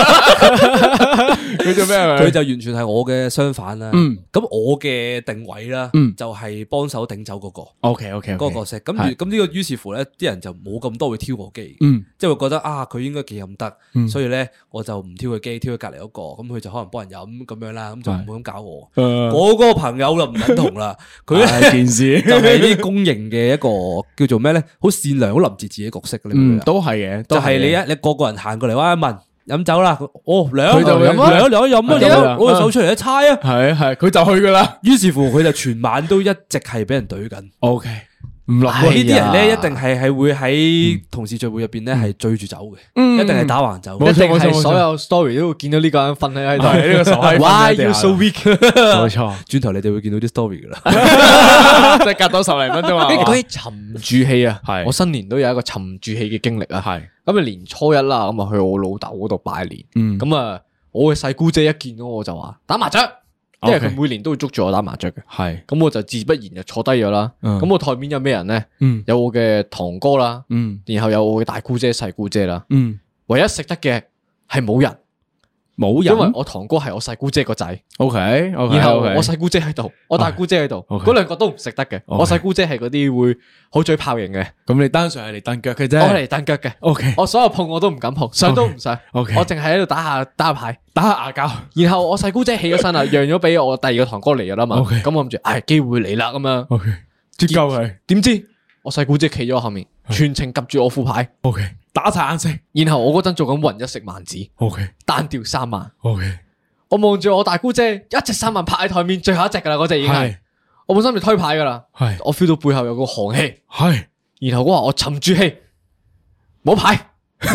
佢做咩？ 佢就完全係我嘅相反啦。咁我嘅定位啦，就係幫手頂走嗰個。 OK OK， 嗰個角色。咁咁呢個於是乎咧，啲人就冇咁多會挑我機，即係會覺得啊，佢應該幾咁得，所以咧我就唔挑佢機，挑佢隔籬嗰個。咁佢就可能幫人飲咁樣啦，咁就唔會咁搞我。我嗰個朋友就唔等同啦，佢咧件事就係啲公認嘅一個叫做咩咧，好善良、好林志自己角色。 嗯，都係嘅， 就係你一你個個人行過嚟話問飲酒啦，哦兩佢就飲啊， 兩兩飲啊，飲啊，攞個手出嚟一猜啊， 係係，佢就去噶啦。於是乎佢就全晚都一直係俾人懟緊。 O K。唔落呢啲人咧，一定係係會喺同事聚會入邊咧係追住走嘅，一定係打橫走， 一定係所有 story 都會見到呢個人瞓喺喺度，呢個傻閪。Why you so weak？ 冇錯， 轉頭你哋會見到啲 story 噶啦， 即係隔多十零分鐘啊。 講起沉住氣啊，係我新年都有一個沉住氣嘅經歷啊，係咁啊年初一啦，咁啊去我老豆嗰度拜年，咁啊我嘅細姑姐一見到我就話打麻雀。因為佢每年都會捉住我打麻雀嘅，係咁我就自不然就坐低咗啦。咁我台面有咩人咧？有我嘅堂哥啦，然後有我嘅大姑姐、細姑姐啦。唯一食得嘅係冇人，冇人，因為我堂哥係我細姑姐個仔。O K，然後我細姑姐喺度，我大姑姐喺度，嗰兩個都唔食得嘅。我細姑姐係嗰啲會好嘴炮型嘅， 咁你單純係嚟蹬腳嘅啫。 我嚟蹬腳嘅。O K，我所有碰我都唔敢碰，上都唔上。O K，我淨係喺度打下打下牌。打下牙膠，然後我細姑姐起咗身啦，讓咗俾我第二個堂哥嚟咗啦嘛。咁我諗住，唉，機會嚟啦咁樣。O K， 絕交佢。點知我細姑姐企咗後面，全程及住我副牌。 O K，打晒眼色。 然後我嗰陣做緊混一食萬子。 O K， 單調三萬。 O K， 我望住我大姑姐一隻三萬拍喺台面，最後一隻噶啦，嗰隻已經係。我本身就推牌噶啦。係。我 feel 到背後有個寒氣。係。然後我話我沉住氣，冇牌。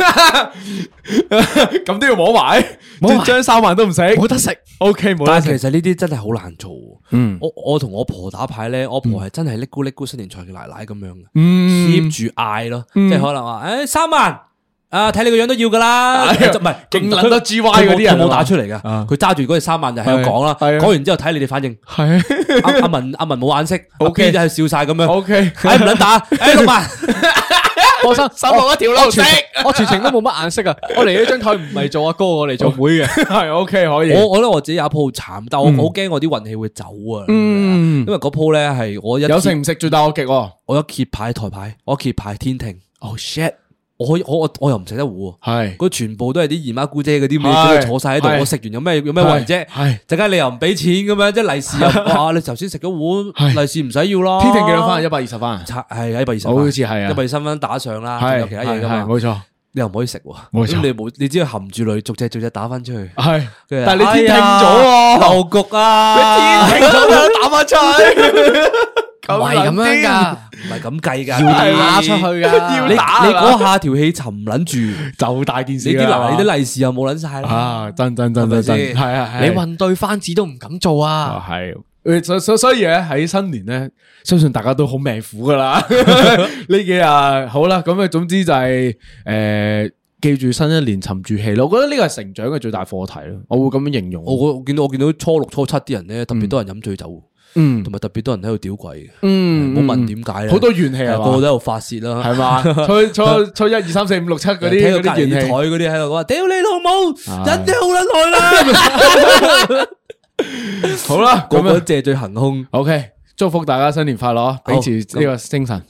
咁都要摸埋，冇張三萬都唔食，冇得食。 O K，冇得食。 但係其實呢啲真係好難做。嗯，我我同我婆打牌咧，我婆係真係叻咕叻咕新年財嘅奶奶咁樣嘅，keep 住嗌咯，即係可能話誒三萬，啊睇你個樣都要噶啦，唔係勁撚得 G Y 嗰啲人冇打出嚟噶，佢揸住嗰隻三萬就喺度講啦，講完之後睇你哋反應。係阿阿文阿文冇眼色，O K 就係笑晒咁樣。O K，唉唔撚打，誒六萬。 我心手落一條路食，我全程都冇乜眼色啊！我嚟呢張台唔係做阿哥，我嚟做妹嘅，係 OK 可以。 我我覺得我自己有一鋪好慘，但我好驚我啲運氣會走啊！因為嗰鋪咧係我一有食唔食最大惡極， 我一揭牌台牌，我一揭牌天庭。 Oh shit！ 我我我我又唔食得糊， 係嗰全部都係啲姨媽姑姐嗰啲咩坐晒喺度，我食完有咩有咩為啫？係陣間你又唔俾錢咁樣，即係利是又哇！你頭先食咗碗利是唔使要咯。 天庭幾多分？一百二十分， 係一百二十分， 好似係啊， 一百二十分打上啦，仲有其他嘢噶嘛？ 冇錯， 你又唔可以食， 冇錯， 你冇，你只要含住淚逐隻逐隻打翻出去。 係，但係你天庭咗， 流局啊！ 你天庭咗打翻出去。 唔係咁樣噶， 唔係咁計噶， 要打出去噶。 要打你嗰下條氣沉捻住就大件事。 你啲嗱，你啲利是又冇捻晒啦。 啊，真真真真真，係啊係。 你運對番子都唔敢做啊。 係，所所所以咧喺新年咧，相信大家都好命苦噶啦。呢幾日好啦，咁啊，總之就係誒，記住新一年沉住氣咯。我覺得呢個係成長嘅最大課題咯。我會咁樣形容。 我我見到我見到初六初七啲人咧，特別多人飲醉酒。嗯，同埋特別多人喺度屌鬼嘅，嗯，冇問點解咧， 好多怨氣啊， 個個都喺度發泄啦， 係嘛，初初初一二三四五六七嗰啲嗰啲怨氣， 台嗰啲喺度講，屌你老母，忍咗好撚耐啦， 好啦， 個個借醉行兇 ，OK，祝福大家新年快樂，保持呢個精神。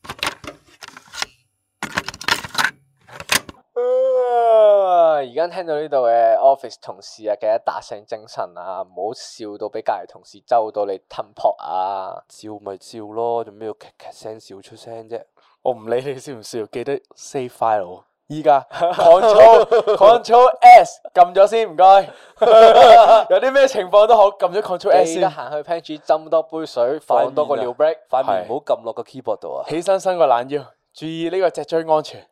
而家聽到呢度嘅 office 同事啊，記得打醒精神啊，唔好笑到俾隔籬同事揪到你吞泡啊！ 笑咪笑咯，做咩要咔咔聲笑出聲啫？ 我唔理你笑唔笑，記得 save file。依家 control control S 撳咗先，唔該。有啲咩情況都好，撳咗 control S 先。 記得行去 pantry 斟多杯水，放多個尿 break， 塊面唔好撳落個 keyboard 度啊！ 起身伸個懶腰，注意呢個脊椎安全。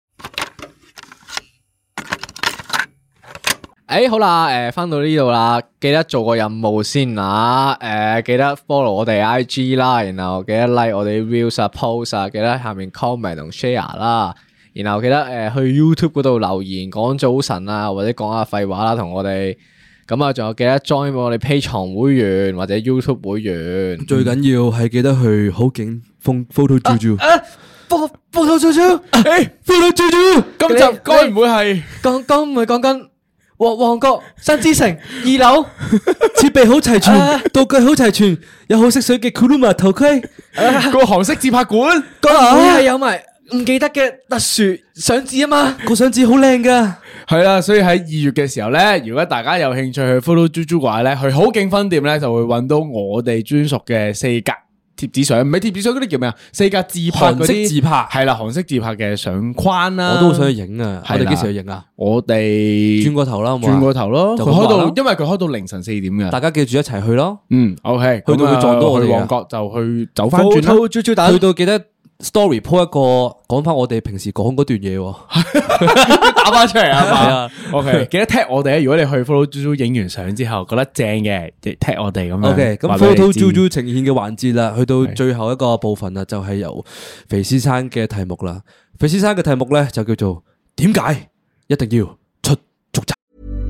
誒，好啦，誒，翻到呢度啦，記得做個任務先啊，誒，記得 follow 我哋 I G 啦，然後記得 like 我哋 reels 啊 post 啊，記得下面 comment 同 share 啦，然後記得誒去 YouTube 嗰度留言講早晨啊，或者講下廢話啦，同我哋咁啊，仲有記得 join 我哋 Patreon 會員或者 YouTube 會員， 最緊要係記得去好景 photo Juju。 photo photo Juju， 誒 photo Juju，今集該唔會係講講唔係講緊旺旺角新之城二樓， 設備好齊全，道具好齊全，有好識水嘅 Kuruma 頭盔， 個韓式自拍館， 個會係有埋唔記得嘅特殊相紙啊嘛， 個相紙好靚噶。 係啦，所以喺二月嘅時候咧，如果大家有興趣去 photo Juju 嘅話咧，去好景分店咧就會揾到我哋專屬嘅四格貼紙相，唔係貼紙相嗰啲叫咩啊？四格自拍嗰啲，韓式自拍係啦，韓式自拍嘅相框啦， 我都好想去影啊！我哋幾時去影啊？ 我哋轉個頭啦， 轉個頭咯，佢開到，因為佢開到凌晨四點嘅， 大家記住一齊去咯。 嗯 ，OK， 去到會撞到我哋， 去旺角就去走翻轉啦， 去到記得 story po 一個講翻我哋平時講嗰段嘢， 打翻出嚟啊嘛。OK，記得 tag 我哋啊！如果你去 Photo Juju 影完相之後覺得正嘅，tag 我哋咁樣。 OK，咁 Photo Juju 呈現嘅環節啦，去到最後一個部分啦，就係由肥先生嘅題目啦。肥先生嘅題目咧就叫做點解一定要出續集。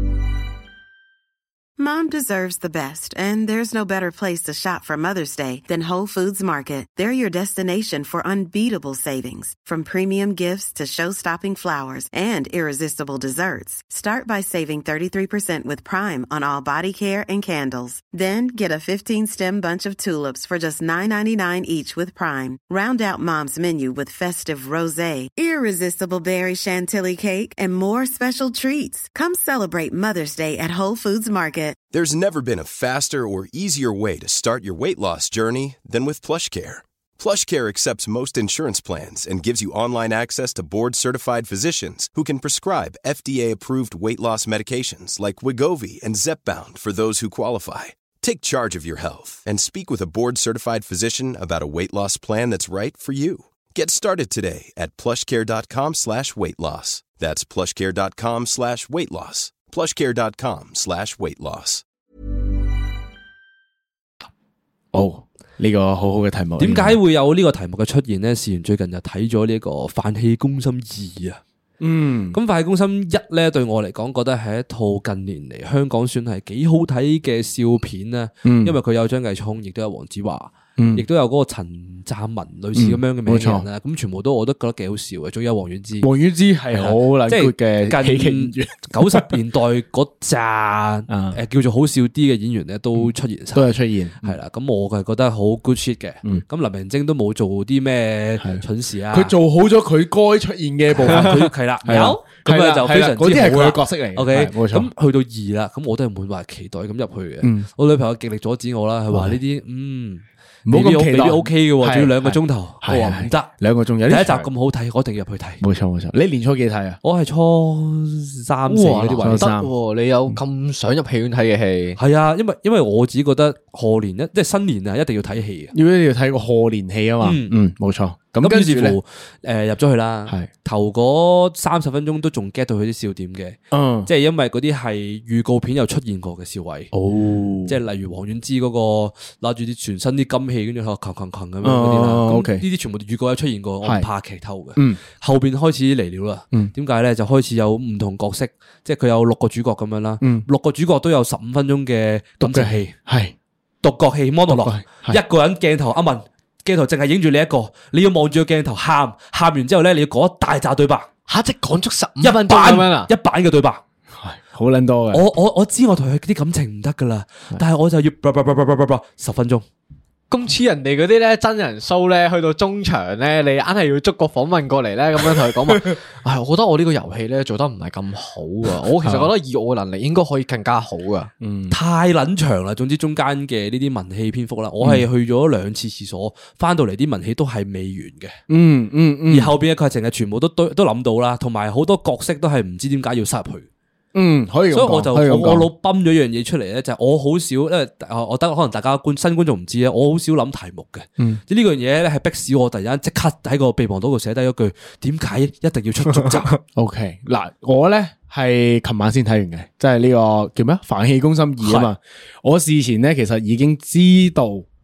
Mom deserves the best, and there's no better place to shop for Mother's Day than Whole Foods Market. They're your destination for unbeatable savings, from premium gifts to show-stopping flowers and irresistible desserts. Start by saving thirty-three percent with Prime on all body care and candles. Then get a fifteen-stem bunch of tulips for just nine ninety-nine each with Prime. Round out Mom's menu with festive rosé, irresistible berry chantilly cake, and more special treats. Come celebrate Mother's Day at Whole Foods Market. There's never been a faster or easier way to start your weight loss journey than with PlushCare. PlushCare accepts most insurance plans and gives you online access to board-certified physicians who can prescribe F D A-approved weight loss medications like Wegovy and Zepbound for those who qualify. Take charge of your health and speak with a board-certified physician about a weight loss plan that's right for you. Get started today at plushcare.com slash weight loss. That's plushcare.com slash weight loss. plushcare.com slash weight loss。 哦，呢個好好嘅題目。 點解會有呢個題目嘅出現呢？事緣最近就睇咗呢個《飯戲攻心二》啊。嗯，咁《飯戲攻心一》咧，對我嚟講，覺得係一套近年嚟香港算係幾好睇嘅笑片啦。嗯，因為佢有張繼聰，亦都有黃子華。嗯，亦都有嗰個陳湛文類似咁樣嘅名人啦，咁全部都我都覺得幾好笑嘅，仲有王菀之， 王菀之係好難嘅喜劇演員， 九十年代嗰扎誒叫做好笑啲嘅演員咧都出現晒， 都有出現，係啦，咁我係覺得好 good shit 嘅，咁林明禎都冇做啲咩蠢事啊， 佢做好咗佢該出現嘅部分， 佢係啦，有咁啊就非常之好啦，嗰啲係佢嘅角色嚟 ，OK，冇錯， 咁去到二啦，咁我都係滿懷期待咁入去嘅，我女朋友極力阻止我啦，佢話呢啲嗯。唔好咁期待 ，O K 嘅，仲要兩個鐘頭，我話唔得， 兩個鐘有第一集咁好睇，我一定入去睇。 冇錯冇錯，你年初幾睇啊？ 我係初三四嗰啲位得，你有咁想入戲院睇嘅戲？ 係啊，因為因為我自己覺得賀年一即係新年啊，一定要睇戲嘅， 要一定要睇個賀年戲啊嘛。嗯，冇錯。 咁於是乎，誒入咗去啦，係頭嗰三十分鐘都仲 get 到佢啲笑點嘅，嗯，即係因為嗰啲係預告片有出現過嘅笑位，哦，即係例如王菀之嗰個拿住啲全身啲金器，跟住喺度擒擒擒咁樣嗰啲啦，咁呢啲全部預告有出現過，我唔怕劇透嘅，嗯，後邊開始嚟料啦，嗯，點解咧？就開始有唔同角色，即係佢有六個主角咁樣啦，嗯，六個主角都有十五分鐘嘅感情戲，係獨角戲 monologue，一個人鏡頭阿文。鏡頭淨係影住你一個，你要望住個鏡頭喊，喊完之後咧，你要講一大紮對白， 吓即係講足十五分鐘咁樣啊，一版嘅對白， 係好撚多嘅。 我我我知我同佢啲感情唔得噶啦，但係我就要十分鐘。 咁似人哋嗰啲咧真人 show 咧，去到中場咧，你硬係要捉個訪問過嚟咧，咁樣同佢講話，唉，我覺得我呢個遊戲咧做得唔係咁好啊，我其實覺得以我嘅能力應該可以更加好噶， 嗯，太撚長啦。總之中間嘅呢啲文戲篇幅啦，我係去咗兩次廁所，翻到嚟啲文戲都係未完嘅，嗯嗯嗯，而後邊嘅劇情係全部都都都諗到啦，同埋好多角色都係唔知點解要塞入去。 嗯，可以咁講， 所以我就我我腦泵咗一樣嘢出嚟咧，就係我好少，因為我覺得可能大家觀新觀眾唔知咧，我好少諗題目嘅。嗯，呢樣嘢咧係逼使我突然間即刻喺個備忘錄度寫低一句，點解一定要出續集 ？O K， 嗱，我咧係琴晚先睇完嘅，即係呢個叫咩《飯戲攻心二》啊嘛。我事前咧其實已經知道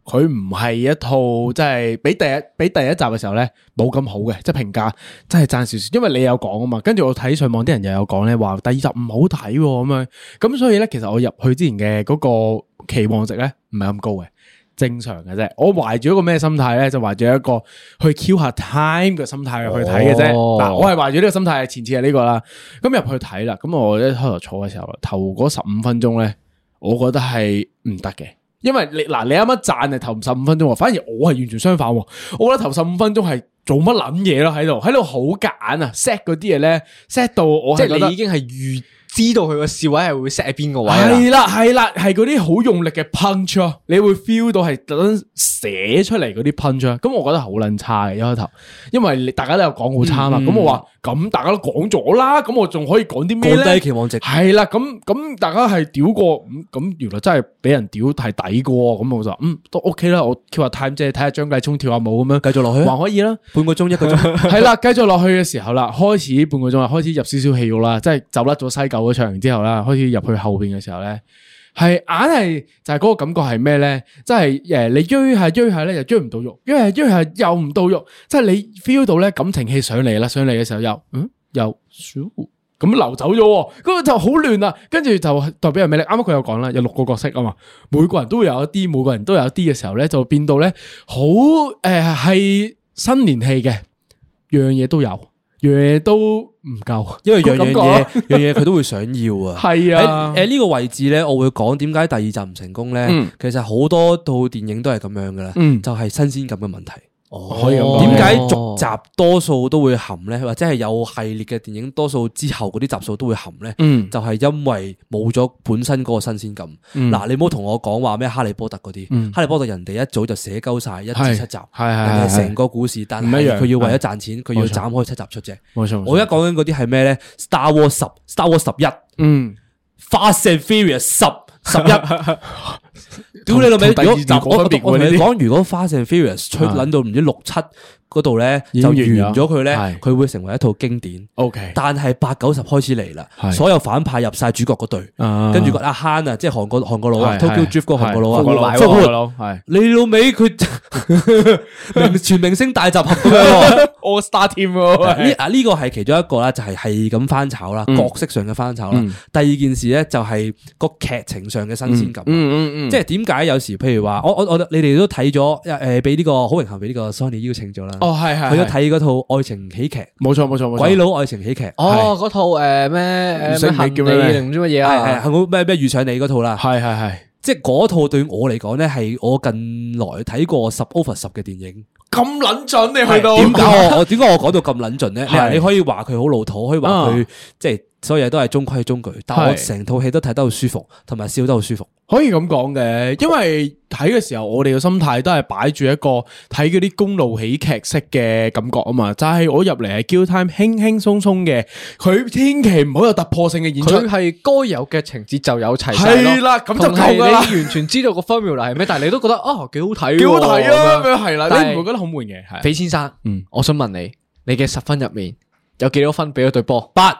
佢唔係一套即係比第一比第一集嘅時候咧冇咁好嘅，即係評價真係爭少少。因為你有講啊嘛，跟住我睇上網啲人又有講咧話第二集唔好睇咁樣，咁所以咧其實我入去之前嘅嗰個期望值咧唔係咁高嘅。正常嘅啫，我懷住一個咩心態咧？就懷住一個去 kill 下 time 嘅心態入去睇嘅啫。嗱、哦，我係懷住呢個心態，前次係呢個啦。咁入去睇啦，咁我一開頭坐嘅時候，頭嗰十五分鐘咧，我覺得係唔得嘅，因為你嗱，你啱啱讚係頭十五分鐘，反而我係完全相反。我覺得頭十五分鐘係做乜撚嘢咯，喺度喺度好夾硬啊 set 嗰啲嘢咧 set 到我係覺得即係你已經係預知道佢個笑位係會 set 喺邊個位。 係啦係啦，係嗰啲好用力嘅 punch 啊，你會 feel 到係特登寫出嚟嗰啲 punch 啊，咁我覺得好撚差嘅一開頭，因為大家都有講好差嘛，咁、嗯、我話咁大家都講咗啦，咁我仲可以講啲咩咧？ 降低期望值係啦，咁咁大家係屌過，咁原來真係俾人屌係抵過，咁我就嗯都 OK 啦，我 keep 下 time 即係睇下張繼聰跳下舞咁樣，繼續落去還可以啦， 半個鐘一個鐘係啦，繼續落去嘅時候啦，開始半個鐘啦，開始入少少戲肉啦，即係走甩咗西九嗰場之後啦，開始入去後邊嘅時候咧，係硬係就係嗰個感覺係咩咧？即係誒，你追下追下咧，又追唔到肉，追下追下又唔到肉，即係你 feel 到咧感情戲上嚟啦，上嚟嘅時候又嗯又咁流走咗，嗰個就好亂啦。跟住就代表係咩咧？啱啱佢有講啦，有六個角色啊嘛，每個人都會有一啲，每個人都有一啲嘅時候咧，就變到咧好誒係新年戲嘅，樣嘢都有，樣嘢都唔夠， 因為樣樣嘢樣嘢佢都會想要啊。 係啊， 誒呢個位置咧，我會講點解第二集唔成功咧？嗯、其實好多套電影都係咁樣噶啦，嗯、就係新鮮感嘅問題。 哦，可以咁講。 點解續集多數都會含咧？或者係有系列嘅電影多數之後嗰啲集數都會含咧？嗯，就係因為冇咗本身嗰個新鮮感。嗱、嗯，你唔好同我講話咩哈利波特嗰啲，嗯、哈利波特人哋一早就寫鳩晒一至七集，係係係成個故事，但係佢要為咗賺錢，佢要斬開七集出啫。冇錯，我而家講緊嗰啲係咩咧 ？Star Wars 十，Star Wars 十一，嗯 ，Fast and Furious 十。十一，屌你老味！如果我我同你講，如果 Fast and Furious 出捻到唔知六七嗰度咧，就完咗佢咧，佢會成為一套經典。OK，但係八九十開始嚟啦，所有反派入晒主角嗰隊，跟住個阿 Han 啊，即係韓國韓國佬啊 ，Tokyo Drift 個韓國佬啊，復活，係你老味佢全明星大集合咁樣 ，All Star Team 呢啊呢個係其中一個啦，就係係咁翻炒啦，角色上嘅翻炒啦。第二件事咧就係個劇情上嘅新鮮感，即係點解有時譬如話，我我我你哋都睇咗誒，俾呢個好榮幸俾呢個 Sony 邀請咗啦。哦，係係，去咗睇嗰套愛情喜劇，冇錯冇錯冇錯，鬼佬愛情喜劇。哦，嗰套誒咩誒咩叫咩定唔知乜嘢啊？係係係我咩咩遇上你嗰套啦。係係係，即係嗰套對我嚟講咧，係我近來睇過十 over 十嘅電影。咁撚準你去到？點解我我點解我講到咁撚準咧？你你可以話佢好老土，可以話佢即係所有嘢都係中規中矩，但係我成套戲都睇得好舒服，同埋笑得好舒服。可以咁講嘅，因為睇嘅時候我哋嘅心態都係擺住一個睇嗰啲公路喜劇式嘅感覺啊嘛，就係、是、我入嚟係 Kill Time 輕輕鬆鬆嘅，佢千祈唔好有突破性嘅演出，佢係該有嘅情節就有齊晒咯。係啦，咁就夠噶啦。你完全知道個 formula 係咩，但係你都覺得啊幾好睇，幾好睇啊咁樣係啦，你唔會覺得好悶嘅。係，肥先生，嗯，我想問你，你嘅十分入面有幾多分俾咗對波？八。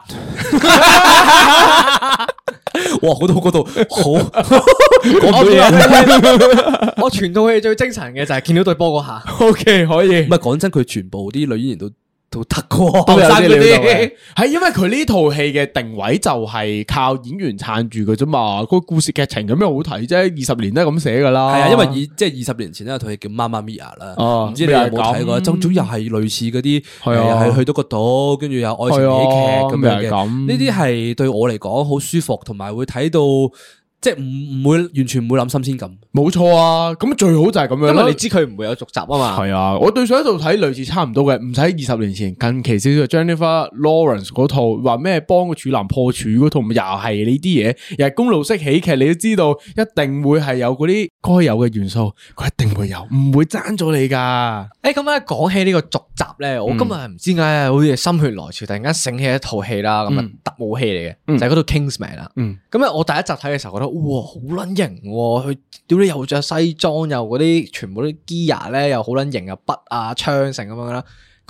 哇！嗰度嗰度好，講嘢。我全套戲最精神嘅就係見到對波嗰下。O K， 可以。唔係講真，佢全部啲女演員都都得過，都有啲料到嘅。係因為佢呢套戲嘅定位就係靠演員撐住嘅啫嘛。個故事劇情有咩好睇啫？二十年都係咁寫噶啦。係啊，因為以即係二十年前咧有套戲叫《媽媽咪呀》啦。哦，唔知你有冇睇過？總總又係類似嗰啲，係啊，係去到個島，跟住有愛情喜劇咁樣嘅。呢啲係對我嚟講好舒服，同埋會睇到。即係唔唔會完全唔會諗新鮮感，冇錯啊！咁最好就係咁樣，因為你知佢唔會有續集啊嘛。係啊，我對上一套睇類似差唔多嘅，唔使二十年前，近期少少 Jennifer Lawrence 嗰套，話咩幫個處男破處嗰套，又係呢啲嘢，又係公路式喜劇，你都知道一定會係有嗰啲該有嘅元素，佢一定會有，唔會爭咗你噶。誒，咁咧講起呢個續集咧，我今日唔知點解好似心血來潮，突然間醒起一套戲啦，咁啊特務戲嚟嘅，就係嗰套 Kingsman 啦。咁咧我第一集睇嘅時候覺得。哇，好撚型！佢屌你又着西裝，又嗰啲全部啲 gear 咧，又好撚型，又筆啊槍成咁樣啦。嗰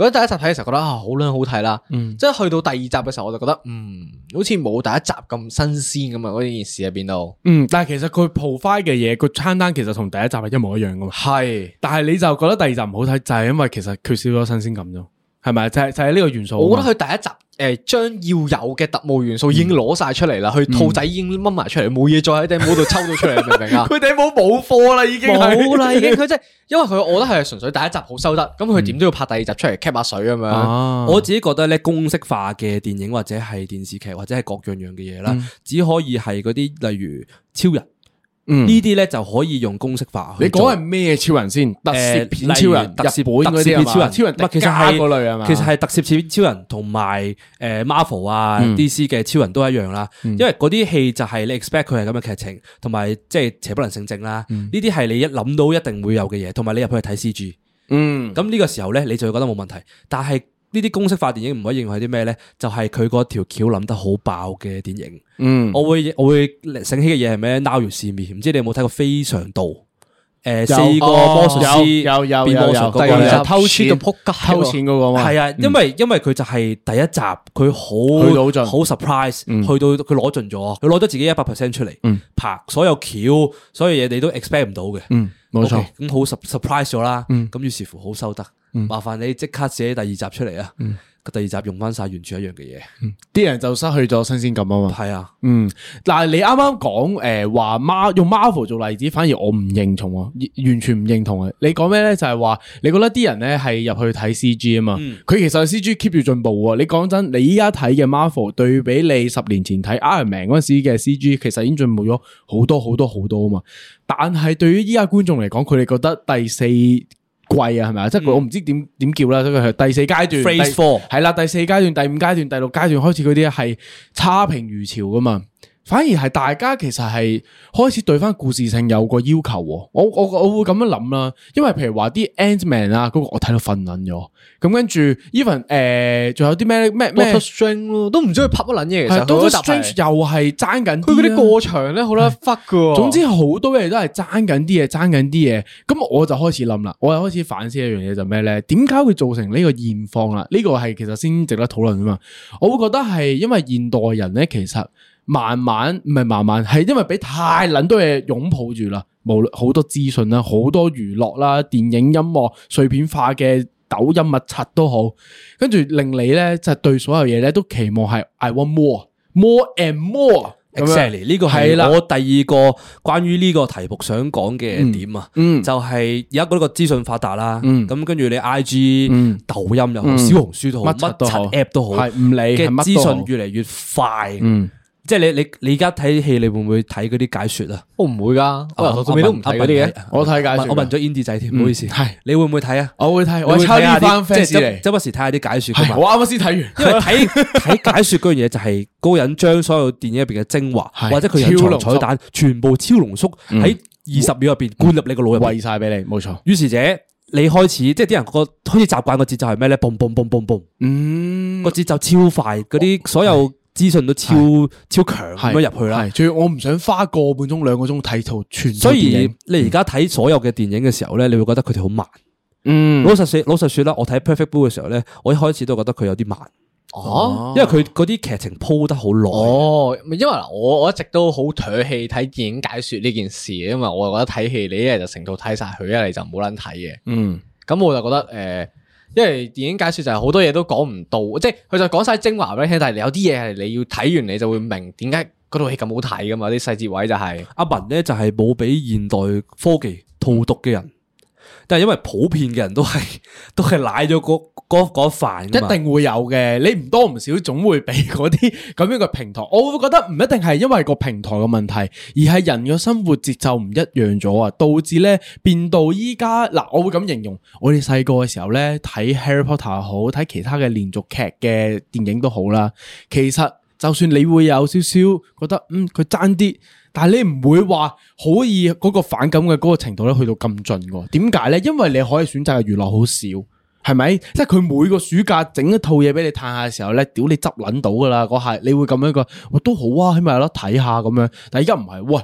覺得第一集睇嘅時候覺得啊好撚好睇啦，嗯、即係去到第二集嘅時候我就覺得嗯好似冇第一集咁新鮮咁啊，嗰件事喺邊度？ 嗯，但係其實佢 provide 嘅嘢個餐單其實同第一集係一模一樣噶嘛。係是，但係你就覺得第二集唔好睇，就係、是、因為其實缺少咗新鮮感啫。係咪？就係就係呢個元素。 我覺得佢第一集誒，將、呃、要有嘅特務元素已經攞晒出嚟啦，佢、嗯、兔仔已經掹埋出嚟，冇嘢再喺頂帽度抽到出嚟，明唔明啊？佢頂帽冇貨啦，已經冇啦，已經佢即係，因為佢，我覺得係純粹第一集好收得，咁佢點都要拍第二集出嚟 cap 下水咁樣。 啊、我自己覺得咧，公式化嘅電影或者係電視劇或者係各樣樣嘅嘢啦，嗯、只可以係嗰啲例如超人。呢啲咧就可以用公式化。 你講係咩超人先？特攝片超人、特攝本嗰啲係嘛？超人、超人其實係嗰類係嘛？ 其實係特攝片超人同埋誒 Marvel 啊、D C 嘅超人都一樣啦。因為嗰啲戲就係你 expect 佢係咁嘅劇情，同埋即係邪不能勝正啦。呢啲係你一諗到一定會有嘅嘢，同埋你入去睇 C G。嗯，咁呢個時候咧，你就會覺得冇問題。但係呢啲公式化電影唔可以認為係啲咩咧？就係佢嗰條橋諗得好爆嘅電影。嗯，我會我會醒起嘅嘢係咩 ？Now You See Me，唔知你有冇睇過《非常道》？誒，四個魔術師有有變魔術嗰個咧， 偷錢到撲街， 偷錢嗰個嘛。 係啊，因為因為佢就係第一集，佢好去到盡， 好 surprise，去到佢攞盡咗，佢攞咗自己一百 percent 出嚟，拍所有橋，所有嘢你都 expect 唔到嘅。嗯，冇錯。咁好 surprise 咗啦。咁於是乎好收得。麻煩你即刻寫第二集出嚟啊！個第二集用翻晒完全一樣嘅嘢， 啲人就失去咗新鮮感啊嘛。 係啊， 嗯，但係你啱啱講誒話 Mar 用 Marvel 做例子，反而我唔認同啊，完全唔認同啊。你講咩咧？就係話你覺得啲人咧係入去睇 C G 啊嘛，佢其實 C G keep 住進步喎。你講真，你依家睇嘅 Marvel 對比你十年前睇 Iron Man 嗰陣時嘅 C G，其實已經進步咗好多好多好多啊嘛。但係對於依家觀眾嚟講，佢哋覺得第四季啊，係咪啊？即係我唔知點點叫啦，即係第四階段 Phase Four 係啦，第四階段、第五階段、第六階段開始嗰啲係差評如潮噶嘛。反而係大家其實係開始對翻故事性有個要求，我我我會咁樣諗啦，因為譬如話啲 Ant-Man 啊，嗰個我睇到瞓撚咗，咁跟住 even 誒，仲有啲咩咩咩 Doctor Strange 咯，都唔知佢拍乜撚嘢，其實 Doctor Strange 又係爭緊， 佢嗰啲過場咧好啦 fuck 噶， 總之好多嘢都係爭緊啲嘢，爭緊啲嘢，咁我就開始諗啦，我又開始反思一樣嘢就咩咧？點解會造成呢個現況啦？呢個係其實先值得討論啊嘛，我會覺得係因為現代人咧，其實。慢慢唔係慢慢，係因為俾太捻多嘢擁抱住啦，無論好多資訊啦，好多娛樂啦，電影、音樂碎片化嘅抖音、密刷都好，跟住令你咧就係對所有嘢咧都期望係 I want more, more and more。 Exactly 呢個係我第二個關於呢個題目想講嘅點啊，嗯嗯、就係而家嗰個資訊發達啦，咁跟住你 I G、嗯、抖音又好，嗯、小紅書都好，乜柒 app 都好， 係唔理嘅資訊越嚟越快。嗯即係你你你而家睇戲，你會唔會睇嗰啲解說啊？ 我唔會噶，我由頭到尾都唔睇嗰啲嘅。 我睇解說， 我問咗 Andy 仔添，唔好意思。係你會唔會睇啊？ 我會睇，我抄呢班 fans 嚟， 周不時睇下啲解說噶嘛。 我啱啱先睇完， 因為睇睇解說嗰樣嘢就係嗰個人將所有電影入邊嘅精華，或者佢隱藏彩蛋，全部超濃縮喺二十秒入邊灌入你個腦入邊， 餵晒俾你，冇錯。 於是者，你開始即係啲人個開始習慣個節奏係咩咧？嘣嘣嘣嘣嘣，嗯，個節奏超快，嗰啲所有。資訊都超是超強咁樣入去啦， 仲要我唔想花個半鐘兩個鐘睇套全。 所以你而家睇所有嘅電影嘅時候咧，你會覺得佢哋好慢。嗯，老實說，老實說啦，我睇 Perfect Blue 嘅時候咧，我一開始都覺得佢有啲慢。哦，因為佢嗰啲劇情鋪得好耐。哦， 因為我我一直都好唾棄睇電影解說呢件事，因為我覺得睇戲你一係就成套睇晒佢，一係就冇撚睇嘅。嗯，咁我就覺得誒。呃因為電影解說就係好多嘢都講唔到，即係佢就講晒精華俾你聽，但係有啲嘢係你要睇完你就會明點解嗰套戲咁好睇噶嘛，啲細節位就係、是、 阿文咧就係冇俾現代科技荼毒嘅人，但係因為普遍嘅人都係都係舐咗嗰嗰嗰飯， 一定會有嘅，你唔多唔少總會俾嗰啲咁樣嘅平台。我會覺得唔一定係因為個平台嘅問題，而係人嘅生活節奏唔一樣咗啊，導致咧變到依家嗱，我會咁形容，我哋細個嘅時候咧睇 Harry Potter 好，睇其他嘅連續劇嘅電影都好啦。其實就算你會有少少覺得嗯佢爭啲，但係你唔會話可以嗰個反感嘅嗰個程度咧去到咁盡嘅。點解咧？因為你可以選擇嘅娛樂好少。係咪？即係佢每個暑假整一套嘢俾你嘆下嘅時候咧，屌你執捻到噶啦！嗰下你會咁樣個，我都好啊，起碼有得睇下咁樣。但係而家唔係，喂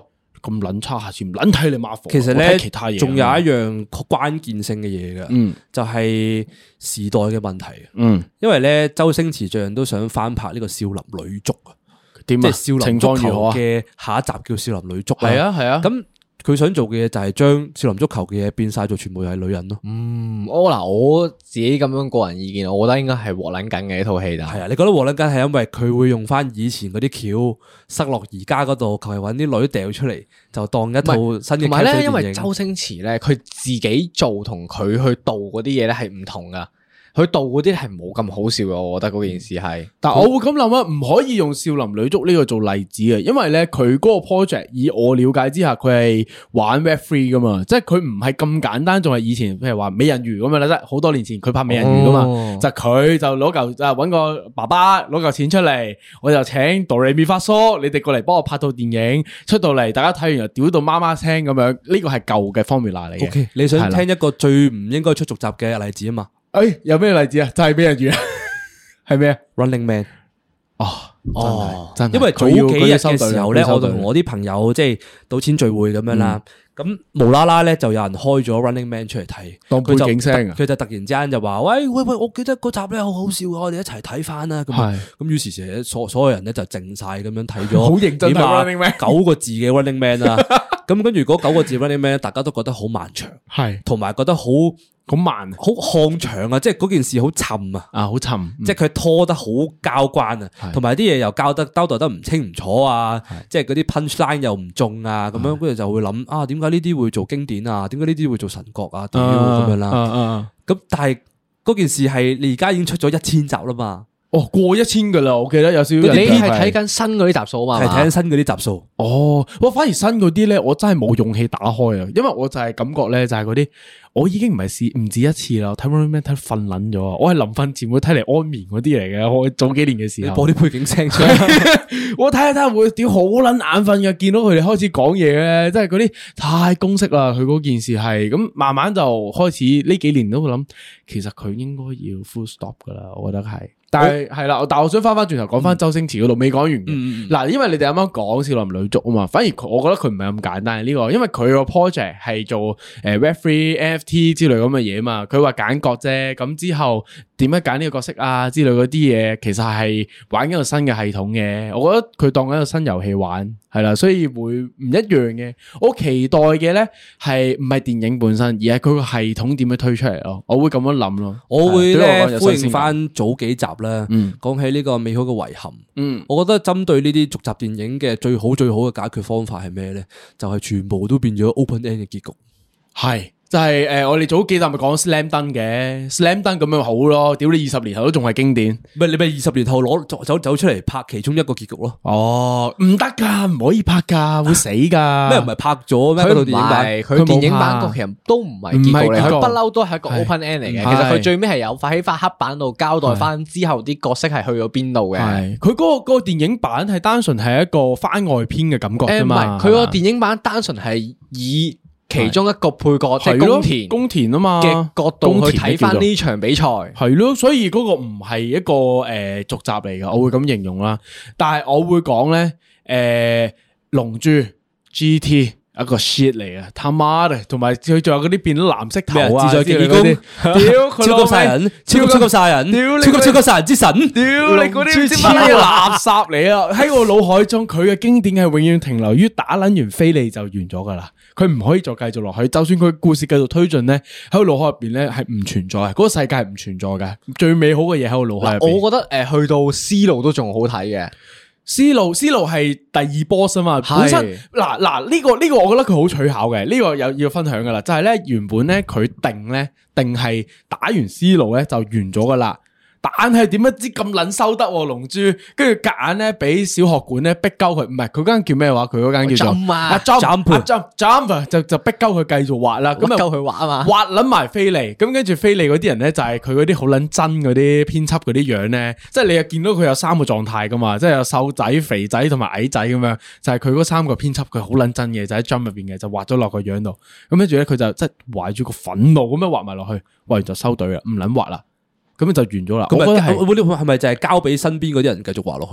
咁撚差，下次唔撚睇你 Marvel。 其實咧， 其他嘢仲有一樣關鍵性嘅嘢嘅，嗯，就係時代嘅問題。嗯，因為咧，周星馳最近都想翻拍呢個少林女足啊，點即係少林足球嘅下一集叫少林女足。 係啊係啊， 咁。佢想做嘅嘢就係將少林足球嘅嘢變晒做全部係女人咯。 嗯，我嗱我自己咁樣個人意見，我覺得應該係鑊撚緊嘅一套戲。 係啊，你覺得鑊撚緊係因為佢會用翻以前嗰啲橋塞落而家嗰度，求其揾啲女掉出嚟，就當一套新嘅。 同埋咧，因為周星馳咧，佢自己做同佢去導嗰啲嘢咧係唔同噶。佢導嗰啲係冇咁好笑嘅，我覺得嗰件事係。 但係我會咁諗啊，唔可以用少林女足呢個做例子嘅，因為咧佢嗰個 project 以我了解之下，佢係玩 Web three 噶嘛，即係佢唔係咁簡單，仲係以前譬如話美人魚咁樣啦，即係好多年前佢拍美人魚噶嘛，哦、就佢就攞嚿就揾個爸爸攞嚿錢出嚟，我就請哆唻咪發嗦，你哋過嚟幫我拍套電影，出到嚟大家睇完又屌到媽媽聲咁樣，呢個係舊嘅 formula 嚟嘅。 Okay, 你想聽一個最唔應該出續集嘅例子啊嘛？ 誒，有咩例子啊？就係美人魚啊，係咩啊 ？Running Man 哦哦，真係， 因為早幾日嘅時候咧，我同我啲朋友即係賭錢聚會咁樣啦，咁無啦啦咧就有人開咗 Running Man 出嚟睇， 當背景聲啊， 佢就突然之間就話：喂喂喂，我記得嗰集咧好好笑啊，我哋一齊睇翻啦。咁咁於是成日所所有人咧就靜晒咁樣睇咗， 好認真睇 Running Man 九個字嘅 Running Man 啦。咁跟住嗰九個字 Running Man， 大家都覺得好漫長，係同埋覺得好。 好慢， 好看長啊！即係嗰件事好沉啊， 啊好沉， 即係佢拖得好交關啊，同埋啲嘢又交得交代得唔清唔楚啊，即係嗰啲 punchline 又唔中啊，咁樣跟住就會諗啊，點解呢啲會做經典啊？點解呢啲會做神角啊？屌咁樣啦，咁但係嗰件事係你而家已經出咗一千集啦嘛。 哦，過一千噶啦，我記得有少少。 你係睇緊新嗰啲集數啊嘛？ 係睇緊新嗰啲集數。 哦，我反而新嗰啲咧，我真係冇勇氣打開啊，因為我就係感覺咧，就係嗰啲我已經唔係試唔止一次啦，睇 Running Man 睇瞓撚咗啊！我係臨瞓前會睇嚟安眠嗰啲嚟嘅，我早幾年嘅時候。 播啲背景聲出嚟， 我睇下睇下會屌好撚眼瞓嘅，見到佢哋開始講嘢咧，即係嗰啲太公式啦。佢嗰件事係咁，慢慢就開始呢幾年都會諗，其實佢應該要 full stop 噶啦，我覺得係。但係係啦，但係我想翻翻轉頭講翻周星馳嗰度未講完嘅。嗱、嗯，因為你哋啱啱講少林女足啊嘛，反而我覺得佢唔係咁簡單呢、這個，因為佢個 project 係做誒 Web three N F T 之類咁嘅嘢啊嘛。佢話揀角啫，咁之後點樣揀呢個角色啊之類嗰啲嘢，其實係玩緊個新嘅系統嘅。我覺得佢當緊個新遊戲玩。係啦，所以會唔一樣嘅。我期待嘅咧係唔係電影本身，而係佢個系統點樣推出嚟咯。我會咁樣諗咯。 我會咧呼應翻早幾集啦。嗯，講起呢個美好嘅遺憾。嗯，我覺得針對呢啲續集電影嘅最好最好嘅解決方法係咩咧？就係、是、全部都變咗 open end 嘅結局。係。 就係、是、誒、呃，我哋早幾集咪講 Slam Dunk 嘅 Slam Dunk 咁樣好咯，屌你二十年後都仲係經典， 咪你咪二十年後攞走走出嚟拍其中一個結局咯。 哦，唔得噶，唔可以拍噶，會死噶。 咩唔係拍咗咩？佢唔係，佢電影版個其實都唔係結局嚟，佢不嬲都係一個 open end 嚟嘅。其實佢最尾係有喺塊黑板度交代翻之後啲角色係去咗邊度嘅。 係，佢嗰個嗰個電影版係單純係一個番外篇嘅感覺啫嘛。 佢個電影版單純係以其中一個配角即係宮田宮田啊嘛嘅角度去睇翻呢場比賽， 係咯，所以嗰個唔係一個誒續集嚟嘅，我會咁形容啦。但係我會講咧，誒龍珠 G T 一個 shit 嚟啊，他媽嘅，同埋佢仲有嗰啲變咗藍色頭啊， 自在極意功， 屌超級殺人，超級超級殺人，屌超級超級殺人之神， 屌你嗰啲唔知乜嘢垃圾嚟啊！喺我腦海中，佢嘅經典係永遠停留於打撚完飛利就完咗噶啦。佢唔可以再繼續落去，就算佢故事繼續推進咧，喺個腦海入邊咧係唔存在，嗰、那個世界係唔存在嘅。最美好嘅嘢喺個腦海入邊。 我覺得誒、呃，去到思路都仲好睇嘅。 思路思路係第二 boss 啊嘛，是本身嗱嗱呢個呢、這個我覺得佢好取巧嘅，呢、這個有要分享噶啦，就係、是、咧原本咧佢定咧定係打完思路咧就完咗噶啦。但係點樣知咁撚收得龍珠，跟住夾硬咧俾小學館咧逼鳩佢，唔係佢間叫咩話？佢嗰間叫做 jump 啊 jump jump jump 就就逼鳩佢繼續畫啦，咁啊鳩佢畫啊嘛， 畫撚埋飛利，咁跟住飛利嗰啲人咧就係佢嗰啲好撚真嗰啲編輯嗰啲樣咧，即係你又見到佢有三個狀態噶嘛，即係有瘦仔、肥仔同埋矮仔咁樣，就係佢嗰三個編輯佢好撚真嘅，就喺 jump 入邊嘅，就畫咗落個樣度，咁跟住咧佢就即係懷住個憤怒咁樣畫埋落去，畫完就收隊啦，唔撚畫啦。咁就完咗啦。咁係係咪就係交俾身邊嗰啲人繼續畫落去啊？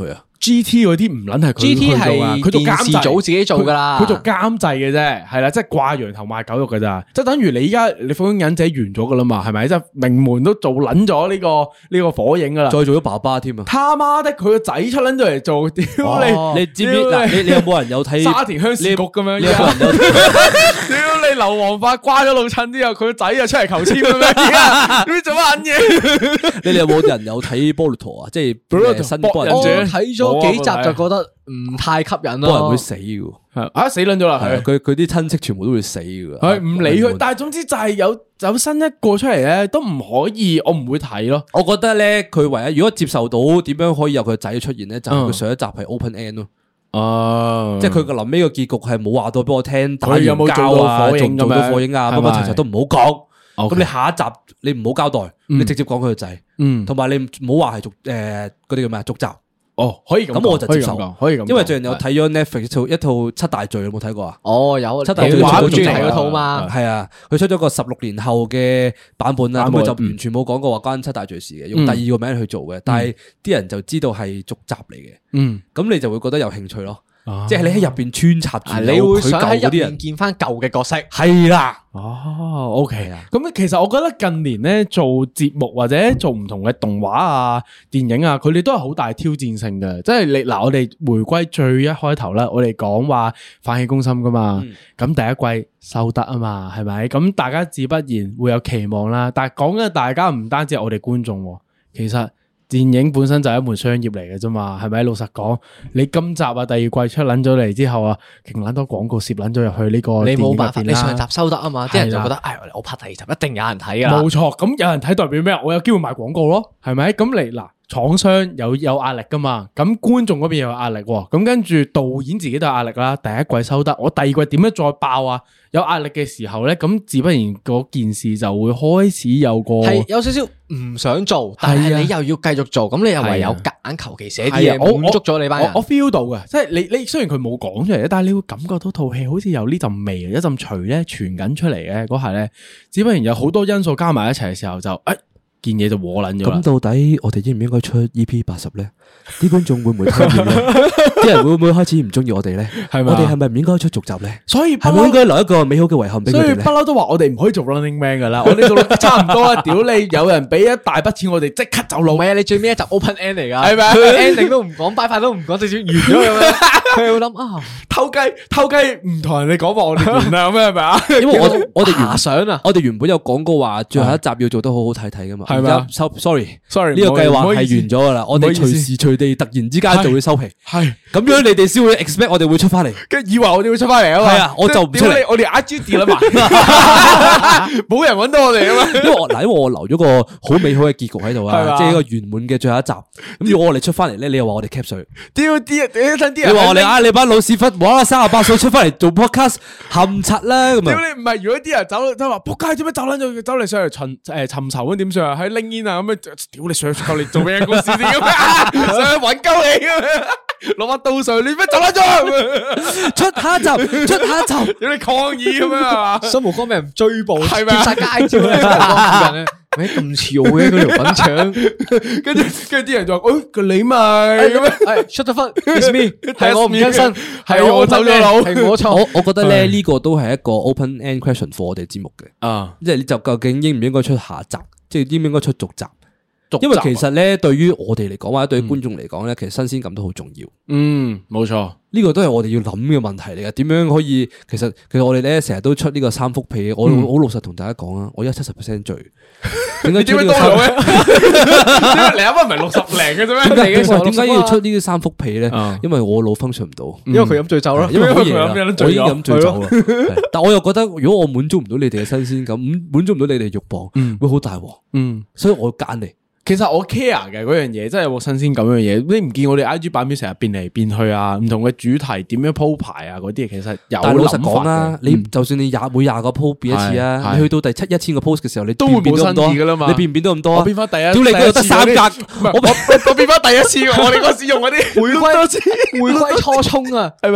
G T 嗰啲唔撚係佢 G T 去做啊，佢做監製組自己做噶啦， 佢做監製嘅啫，係啦，即係掛羊頭賣狗肉噶咋，即係等於你依家你火影忍者完咗噶啦嘛，係咪？即係名門都做撚咗呢個呢個火影噶啦， 再做咗爸爸添啊！ 他媽的，佢個仔出撚咗嚟做，屌你！ 你知唔知嗱？你你有冇人有睇沙田鄉事局咁樣？ 你有冇人有？ 屌你流黃髮瓜咗老襯之後，佢個仔又出嚟求簽咁樣，而家你做乜嘢？ 你哋有冇人有睇波魯陀啊？即係新波人我睇咗幾集就覺得唔太吸引咯， 波人會死嘅， 啊死撚咗啦！ 係佢佢啲親戚全部都會死嘅， 佢唔理佢。但係總之就係有有新一個出嚟咧，都唔可以，我唔會睇咯。 我覺得咧，佢唯一如果接受到點樣可以有佢個仔出現咧，就係佢上一集係 open end 咯。哦，即係佢個臨尾個結局係冇話到俾我聽，佢有冇做到火影，做到火影啊？乜乜齊齊都唔好講。咁你下一集你唔好交代，你直接講佢個仔，嗯，同埋你唔好話係續誒嗰啲叫咩啊續集。 哦，可以咁， 咁我就接受， 可以咁， 因為最近有睇咗 Netflix 一套一套七大罪，有冇睇過啊？ 哦，有七大罪玩轉係嗰套嘛， 係啊，佢出咗個十六年後嘅版本啦，咁佢就完全冇講過話關七大罪事嘅，用第二個名去做嘅，但係啲人就知道係續集嚟嘅，嗯，咁你就會覺得有興趣咯。即係你喺入邊穿插住， 你會想喺入邊見翻舊嘅角色， 係啦。 哦 ，OK 啊。咁其實我覺得近年咧做節目或者做唔同嘅動畫啊、電影啊，佢哋都係好大挑戰性嘅。即係你嗱，我哋回歸最一開頭啦，我哋講話飯氣攻心噶嘛。咁、嗯、第一季收得啊嘛，係咪？咁大家自不然會有期望啦。但係講緊大家唔單止係我哋觀眾，其實。電影本身就係一門商業嚟嘅啫嘛，係咪？老實講，你今集啊第二季出撚咗嚟之後啊，勁撚多廣告攝撚咗入去呢個， 你冇辦法，你上集收得啊嘛，啲人就覺得，唉，我拍第二集一定有人睇噶啦。 冇錯，咁有人睇代表咩？我有機會賣廣告咯，係咪？咁你嗱，廠商有有壓力噶嘛，咁觀眾嗰邊又有壓力，咁跟住導演自己都有壓力啦。第一季收得，我第二季點樣再爆啊？有壓力嘅時候咧，咁自不然嗰件事就會開始有個係有少少唔想做，但係你又要繼續做，咁你又唯有夾硬求其寫啲嘢滿足咗你班人。 我 feel 到嘅，即係你你雖然佢冇講出嚟，但係你會感覺到套戲好似有呢陣味，一陣馀咧傳緊出嚟嘅嗰下咧，自不然有好多因素加埋一齊嘅時候就誒。件嘢就和撚咗。咁到底我哋應唔應該出 E P 八十咧？啲觀眾會唔會討厭咧？啲人會唔會開始唔中意我哋咧？係咪？我哋係咪唔應該出續集咧？ 所以係咪應該留一個美好嘅遺憾俾佢哋咧？ 所以不嬲都話我哋唔可以做 Running Man 噶啦，我哋做差唔多啦。屌你，有人俾一大筆錢我哋即刻走路。 唔係啊，你最尾一集 Open End 嚟噶， 係咪？ 佢 ending 都唔講，拜拜都唔講，直接完咗咁樣。佢會諗啊， 偷雞偷雞唔同人哋講話我哋完啦，咁係咪啊？ 因為我我哋原想啊， 我哋原本有講過話最後一集要做得好好睇睇噶嘛， 係咪 ？Sorry，Sorry，呢個計劃係完咗噶啦，我哋隨時隨地突然之間就會收皮， 係咁樣你哋先會 expect 我哋會出翻嚟， 跟住以為我哋會出翻嚟啊嘛， 係啊，我就唔出嚟， 我哋 I G 跌啦嘛，冇人揾到我哋啊嘛， 因為我嗱，因為我留咗個好美好嘅結局喺度啊，即係一個圓滿嘅最後一集，咁如果我哋出翻嚟咧，你又話我哋 cap 水， 屌啲，屌親啲人， 你話我哋啊，你班老屎忽，哇啦三十八歲出翻嚟做 podcast，冚柒啦咁啊， 屌你唔係，如果啲人走走話仆街，做咩走撚咗走嚟上嚟尋誒尋仇咁點算啊？喺拎煙啊咁樣，屌你上夠你做咩公司先咁啊？上去揾鳩你咁樣，攞把刀上，你咩走撚咗？ 出下一集，出下一集， 有你抗議咁樣係嘛？ 新毛哥俾人追捕， 係咪貼晒街招咧？人咧，咁似我嘅嗰條粉腸， 跟住跟住啲人就話：，誒，個你咪咁樣， 係 shut the fuck，it's me，係我唔更新， 係我走咗佬， 係我錯。 我我覺得咧呢個都係一個 open end question for 我哋節目嘅，啊，即係你就究竟應唔應該出下集，即係應唔應該出續集？因為其實咧，對於我哋嚟講或者對於觀眾嚟講咧，其實新鮮感都好重要。 嗯，冇錯， 呢個都係我哋要諗嘅問題嚟嘅。點樣可以？其實其實我哋咧成日都出呢個三幅被，我好老實同大家講啊，我而家七十 percent 醉。點解出呢個三幅？ 你啱啱唔係六十零嘅啫咩？ 點解要出呢啲三幅被咧？因為我腦 function 唔到， 因為佢飲醉酒啦， 因為好夜啦，我已經飲醉酒啦。但我又覺得，如果我滿足唔到你哋嘅新鮮感，滿足唔到你哋慾望，會好大鑊。嗯，所以我揀你。 其實我 care 嘅嗰樣嘢，真係有冇新鮮感嗰樣嘢。你唔見我哋 I G 版面成日變嚟變去啊，唔同嘅主題點樣鋪排啊，嗰啲其實有。 但係老實講啦，你就算你廿每廿個 post 變一次啊，你去到第七一千個 post 嘅時候，你都會變到咁多噶啦嘛。你變唔變到咁多？ 我變翻第一， 屌你嗰度得三格， 我我變翻第一次，我哋嗰時用嗰啲回歸回歸初衷啊， 係咪啊？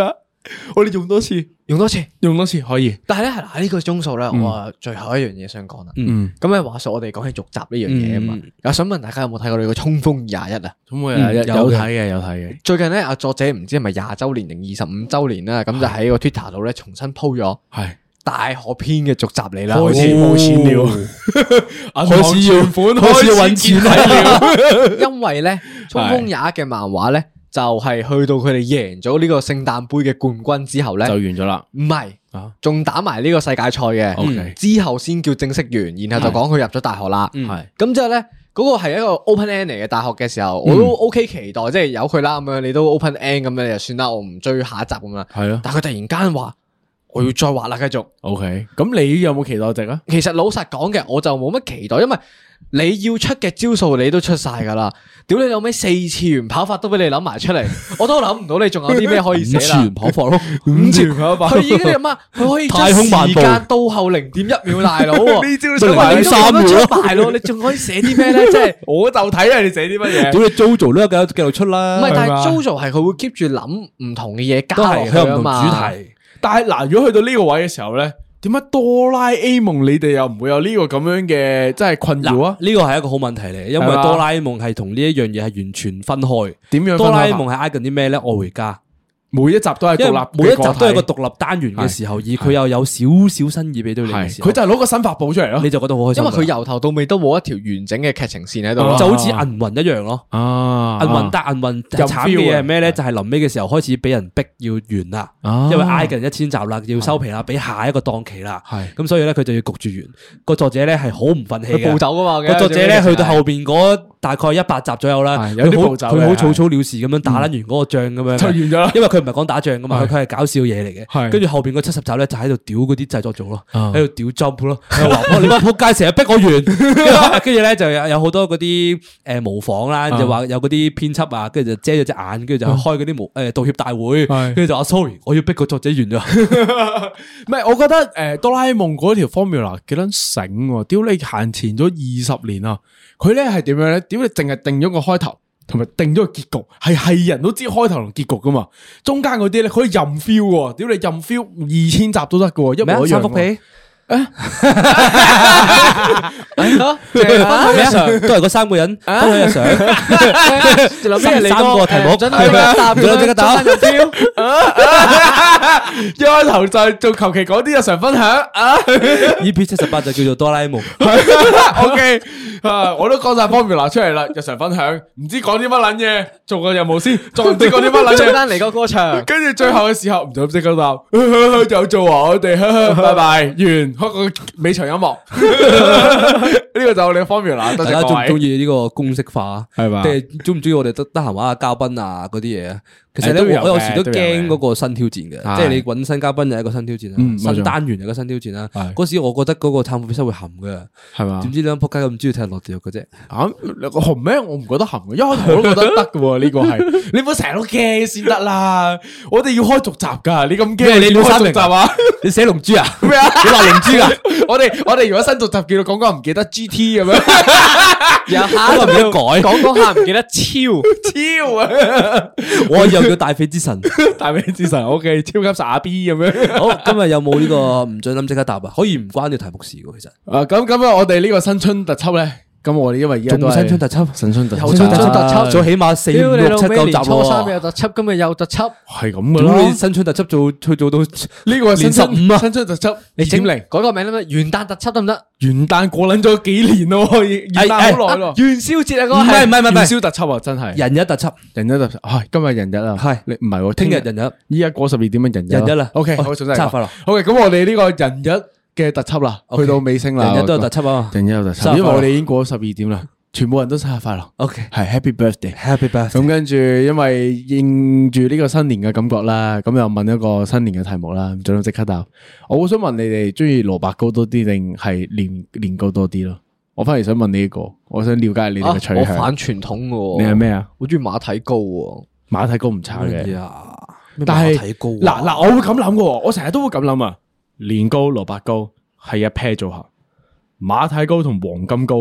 我哋用多次， 用多次， 用多次可以。 但係咧係嗱呢個鐘數咧，我啊最後一樣嘢想講啦。嗯，咁咧話說我哋講起續集呢樣嘢啊嘛，我想問大家有冇睇過你個衝鋒廿一啊？ 衝鋒廿一有睇嘅，有睇嘅。 最近咧，阿作者唔知係咪廿周年定二十五周年啦，咁就喺個 Twitter 度咧重新 po 咗係大學篇嘅續集嚟啦。 開始冇錢了，開始要款，開始揾錢了。 因為咧，衝鋒廿一嘅漫畫咧。就係去到佢哋贏咗呢個聖誕杯嘅冠軍之後咧， 就完咗啦。 唔係，仲打埋呢個世界賽嘅，之後先叫正式完，然後就講佢入咗大學啦。係咁之後咧，嗰個係一個 open end 嚟嘅大學嘅時候，我都 OK 期待，即係由佢啦咁樣，你都 open end 咁樣，你就算啦，我唔追下一集咁啦。係咯，但係佢突然間話我要再畫啦，繼續。OK，咁你有冇期待值啊？其實老實講嘅，我就冇乜期待，因為你要出嘅招數你都出晒噶啦，屌你老味四次元跑法都俾你諗埋出嚟，我都諗唔到你仲有啲咩可以寫啦。五次元跑法咯，五次元跑法，佢已經諗啊，佢可以將時間倒後零點一秒，大佬呢招出埋三秒咯，大佬你仲可以寫啲咩咧？即係我就睇下你寫啲乜嘢。屌你 JoJo 都有繼續出啦，唔係，但係 JoJo 係佢會 keep 住諗唔同嘅嘢加落去啊嘛。主題，但係嗱，如果去到呢個位嘅時候咧。點解哆啦 A 夢你哋又唔會有呢個咁樣嘅即係困擾啊？呢個係一個好問題嚟，因為哆啦 A 夢係同呢一樣嘢係完全分開。點樣？哆啦 A 夢係挨緊啲咩咧？愛回家。每一集都係獨立，每一集都係個獨立單元嘅時候，而佢又有少少新意俾到你嘅時候，佢就係攞個新法寶出嚟咯，你就覺得好開心。因為佢由頭到尾都冇一條完整嘅劇情線喺度，就好似銀魂一樣咯。啊，銀魂但銀魂慘嘅嘢係咩咧？就係臨尾嘅時候開始俾人逼要完啦，因為挨近一千集啦，要收皮啦，俾下一個檔期啦。係咁，所以咧佢就要焗住完。個作者咧係好唔忿氣嘅，暴走噶嘛。個作者咧去到後邊嗰大概一百集左右啦，有啲暴走，佢好草草了事咁樣打撚完嗰個仗咁樣，就完咗啦。因為佢唔係講打仗噶嘛，佢係搞笑嘢嚟嘅。跟住後邊嗰七十集咧，就喺度屌嗰啲製作組咯，喺度屌 jump 咯，話你班仆街成日逼我完。跟住咧就有有好多嗰啲誒模仿啦，就話有嗰啲編輯啊，跟住就遮咗隻眼，跟住就開嗰啲模誒道歉大會，跟住就話 sorry， 我要逼個作者完咗。唔係，我覺得誒哆啦 A 夢嗰條 formula 幾撚醒，屌你行前咗二十年啊！佢咧係點樣咧？屌你淨係定咗個開頭。同埋定咗個結局，係係人都知開頭同結局噶嘛，中間嗰啲咧可以任 feel 喎，屌你任 feel 二千集都得噶，一模一樣。三幅皮，啊，咩啊？都係嗰三個人，都係日常。三三個題目，真係答咗即刻答。一開頭就做求其講啲日常分享啊 ，E P 七十八就叫做哆啦 A 夢。O K。啊！我都講晒方面拿出嚟啦，日常分享，唔知講啲乜撚嘢，做個任務先，再唔知講啲乜撚嘢，簡單嚟個歌唱，跟住最後嘅時候唔就唔識咁答，有做啊！我哋拜拜，完，開個尾場音樂，呢個就我哋嘅方面拿。大家中唔中意呢個公式化？係嘛？即係中唔中意我哋得得閒玩下嘉賓啊嗰啲嘢啊？其實咧，我有時都驚嗰個新挑戰嘅，即係你揾新嘉賓又一個新挑戰啦，新單元又一個新挑戰啦。嗰時我覺得嗰個懺悔室會含嘅，係嘛？點知兩仆街咁中意睇落地獄嘅啫？啊，含咩？我唔覺得含嘅，一開頭我都覺得得嘅。呢個係你唔好成日都驚先得啦。我哋要開續集噶，你咁驚？你要開續集啊？你寫龍珠啊？咩啊？你話龍珠啊？我哋我哋如果新續集叫到講講唔記得 G T 咁樣，又下一個唔記得改，講講下唔記得超超啊！我又。叫大匪之神，大匪之神 ，OK， 超級傻 B 咁樣。好，今日有冇呢個唔准諗即刻答啊？可以唔關呢個題目事嘅，其實。啊，咁咁啊，我哋呢個新春特輯咧，咁我哋因為而家都係新春特輯，新春特輯，新春特輯，做起碼四五六七九集咯。初三有特輯，今日有特輯，係咁嘅咯。新春特輯做去做到呢個年十五啊，新春特輯，你點嚟？改個名啦咩？元旦特輯得唔得？元旦過捻咗幾年咯，元旦好耐咯。元宵節啊，嗰個唔係唔係唔係元宵特輯啊，真係人日特輯，人日特輯，係今日人日啊，係你唔係，聽日人日，依家過十二點嘅人日，人日啦。OK，好，早晨，快樂。OK，咁我哋呢個人日嘅特輯啦，去到尾聲啦，人日都有特輯啊，人日有特輯，因為我哋已經過咗十二點啦。全部人都生日快樂 ，OK，係 Happy Birthday，Happy Birthday。咁跟住，因為應住呢個新年嘅感覺啦，咁又問一個新年嘅題目啦，唔准即刻答。我好想問你哋中意蘿蔔糕多啲定係年年糕多啲咯？我反而想問你呢個，我想了解你哋嘅取向。我反傳統嘅，你係咩啊？我中意馬蹄糕，馬蹄糕唔差嘅。但係嗱嗱，我會咁諗嘅，我成日都會咁諗啊。年糕、蘿蔔糕係一 pair 組合，馬蹄糕同黃金糕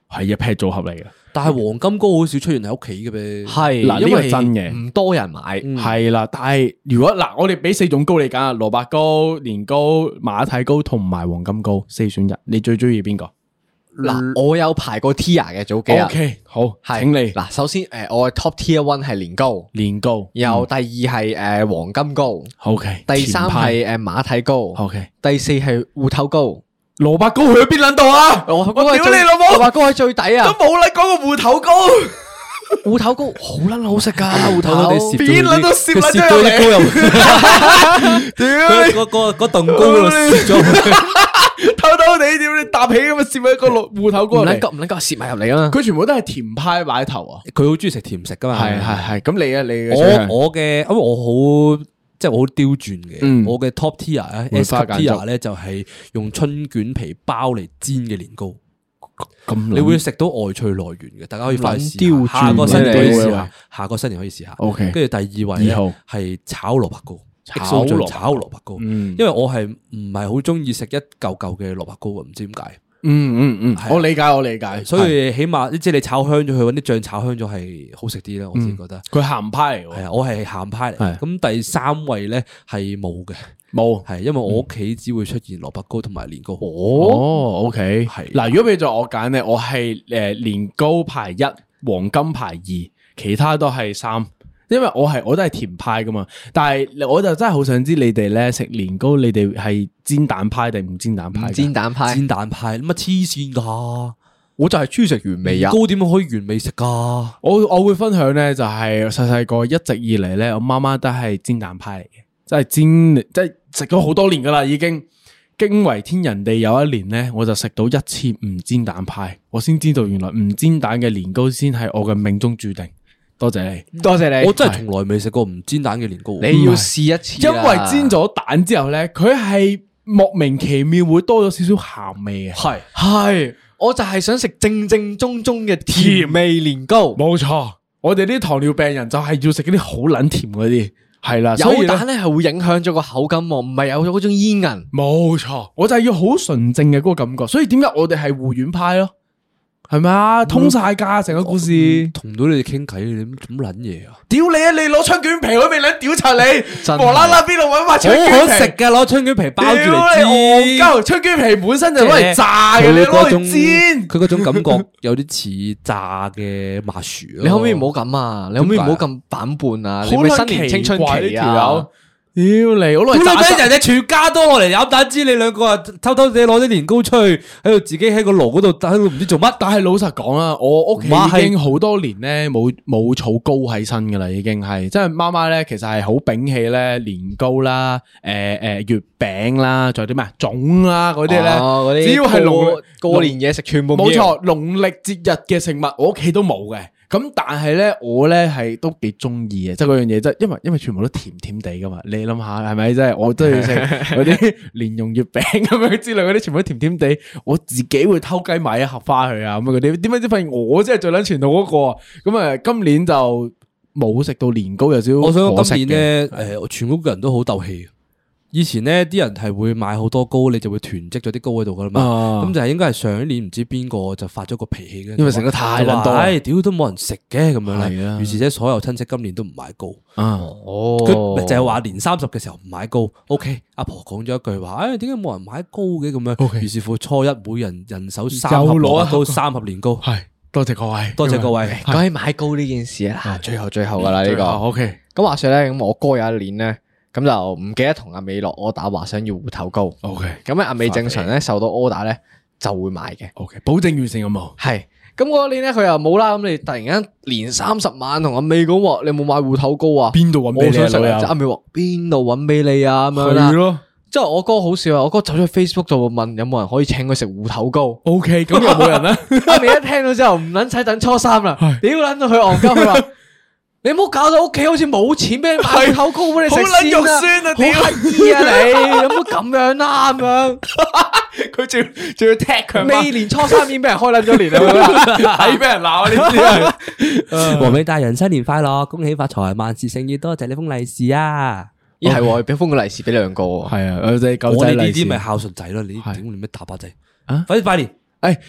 係一 pair 組合嚟嘅。 但係黃金糕好少出現喺屋企嘅咩？ 係嗱，呢個係真嘅， 唔多人買。 係啦，但係如果嗱，我哋俾四種糕你揀啊，蘿蔔糕、年糕、馬蹄糕同埋黃金糕四選一，你最中意邊個？ 嗱，我有排過 tier 嘅早幾日。 OK，好， 係請你。 嗱，首先誒，我嘅 top tier one 係年糕， 年糕， 然後第二係誒黃金糕 ，OK， 第三係誒馬蹄糕 ，OK， 第四係芋頭糕。 蘿蔔糕去咗邊撚度啊？ 我我屌你老母！ 蘿蔔糕喺最底啊！ 都冇撚講過芋頭糕。 芋頭糕好撚好食噶，芋頭糕邊撚都攝撚咗啲糕入， 屌佢嗰個嗰燉糕度攝咗， 偷偷地點你搭起咁啊，攝喺個芋芋頭糕唔嚟， 撚夠唔撚夠攝埋入嚟啊！ 佢全部都係甜派擺頭啊！ 佢好中意食甜食噶嘛？ 係係係，咁你啊你嘅我我嘅，因為我好即係我好刁鑽嘅，我嘅 top tier 啊 S級tier 咧就係用春卷皮包嚟煎嘅年糕。咁你會食到外脆內圓嘅，大家可以快啲試下。下個新年可以試下，下個新年可以試下。 OK， 跟住第二位咧係炒蘿蔔糕， 炒蘿炒蘿蔔糕。因為我係唔係好中意食一嚿嚿嘅蘿蔔糕啊，唔知點解。 嗯嗯嗯，我理解我理解， 所以起碼即係你炒香咗佢，搵啲醬炒香咗係好食啲啦，我自己覺得。 佢鹹派嚟， 係啊，我係鹹派嚟。咁第三位咧係冇嘅， 冇係因為我屋企只會出現蘿蔔糕同埋年糕。 哦，OK， 係嗱，如果俾咗我揀咧，我係誒年糕排一，黃金排二，其他都係三。因為我係我都係甜派噶嘛，但係我就真係好想知你哋咧食年糕，你哋係煎蛋派定唔煎蛋派？ 煎蛋派， 煎蛋派，乜黐線噶？ 我就係中意食原味啊！ 糕點樣可以原味食噶？ 我我會分享咧，就係細細個一直以嚟咧，我媽媽都係煎蛋派嚟嘅，即係煎，即係食咗好多年噶啦，已經驚為天人地有一年咧，我就食到一次唔煎蛋派，我先知道原來唔煎蛋嘅年糕先係我嘅命中注定。多謝你， 多謝你。 我真係從來未食過唔煎蛋嘅年糕。 你要試一次， 因為煎咗蛋之後咧，佢係莫名其妙會多咗少少鹹味嘅。 係係，我就係想食正正宗宗嘅甜味年糕。 冇錯，我哋啲糖尿病人就係要食嗰啲好撚甜嗰啲。係啦， 有蛋咧係會影響咗個口感，唔係有咗嗰種煙韌。 冇錯，我就係要好純正嘅嗰個感覺。所以點解我哋係護丸派咯？係咪啊？通晒噶成個故事， 同到你哋傾偈，你做乜撚嘢啊？ 屌你啊！你攞春卷皮，我未撚屌柒你，無啦啦邊度搵塊春卷皮？ 好好食嘅，攞春卷皮包住嚟煎。 戇鳩，春卷皮本身就攞嚟炸嘅，你攞嚟煎。 佢嗰種感覺有啲似炸嘅麻薯。 你可唔可以唔好咁啊？你可唔可以唔好咁反叛啊？你咪新年青春期啊！ 屌你！我攞嚟炸咩？人哋全家都攞嚟飲蛋汁，你兩個啊偷偷地攞啲年糕出去喺度自己喺個爐嗰度喺度唔知做乜。 但係老實講啦，我屋企已經好多年咧冇冇儲糕喺身噶啦，已經係即係媽媽咧，其實係好摒棄咧年糕啦、誒誒月餅啦，仲有啲咩粽啦嗰啲咧，只要係農過年嘢食，全部冇錯，農曆節日嘅食物，我屋企都冇嘅。咁但係咧，我咧係都幾中意嘅，即係嗰樣嘢，即係因為因為全部都甜甜地噶嘛，你諗下係咪？即係我都要食嗰啲蓮蓉月餅咁樣之類嗰啲，全部都甜甜地，我自己會偷雞買一盒翻去啊咁嗰啲。點解先發現我真係最撚傳統嗰個？咁啊，今年就冇食到年糕，有少少。 我想講今年咧，誒，全屋嘅人都好鬥氣。以前咧，啲人係會買好多糕，你就會囤積咗啲糕喺度噶啦嘛。咁就係應該係上一年唔知邊個就發咗個脾氣嘅， 因為食得太撚多， 唉，屌都冇人食嘅咁樣啦。 係啊， 於是者所有親戚今年都唔買糕。 哦， 佢就係話年三十嘅時候唔買糕。O K，阿婆講咗一句話，唉，點解冇人買糕嘅咁樣？於是乎初一每人人手三盒蘿蔔糕，三盒年糕。 係，多謝各位， 多謝各位。 講起買糕呢件事啊，最後最後噶啦呢個。 O K， 咁話說咧，咁我哥有一年咧。咁就唔記得同阿美落 order 話想要芋頭糕。 OK， 咁咧阿美正常咧受到 order 咧就會買嘅。 OK，保證完成任務。 係，咁嗰年咧佢又冇啦。咁你突然間連三十晚同阿美講話，你有冇買芋頭糕啊？ 邊度搵俾你啊？ 阿美話邊度搵俾你啊？咁樣啦。係咯。之後我哥好笑啊，我哥走咗去 Facebook 度問有冇人可以請佢食芋頭糕。 OK，咁有冇人咧？ 阿美一聽到之後唔撚使等初三啦，屌撚到佢戇鳩，佢話。你唔好搞到屋企好似冇錢俾你買芋頭糕俾你食先啦，好撚肉酸啊！好乞衣啊你，有冇咁樣啦咁樣？ 佢仲仲要踢佢， 未年初三已經俾人開撚咗年啦， 睇俾人鬧呢啲係。 黃美大人新年快樂，恭喜發財，萬事勝意，多謝你封利是啊！ 咦係，俾封個利是俾兩個， 係啊，我哋狗仔利是。 我哋呢啲咪孝順仔咯，你點你咩打靶仔啊？快啲拜年！ 誒。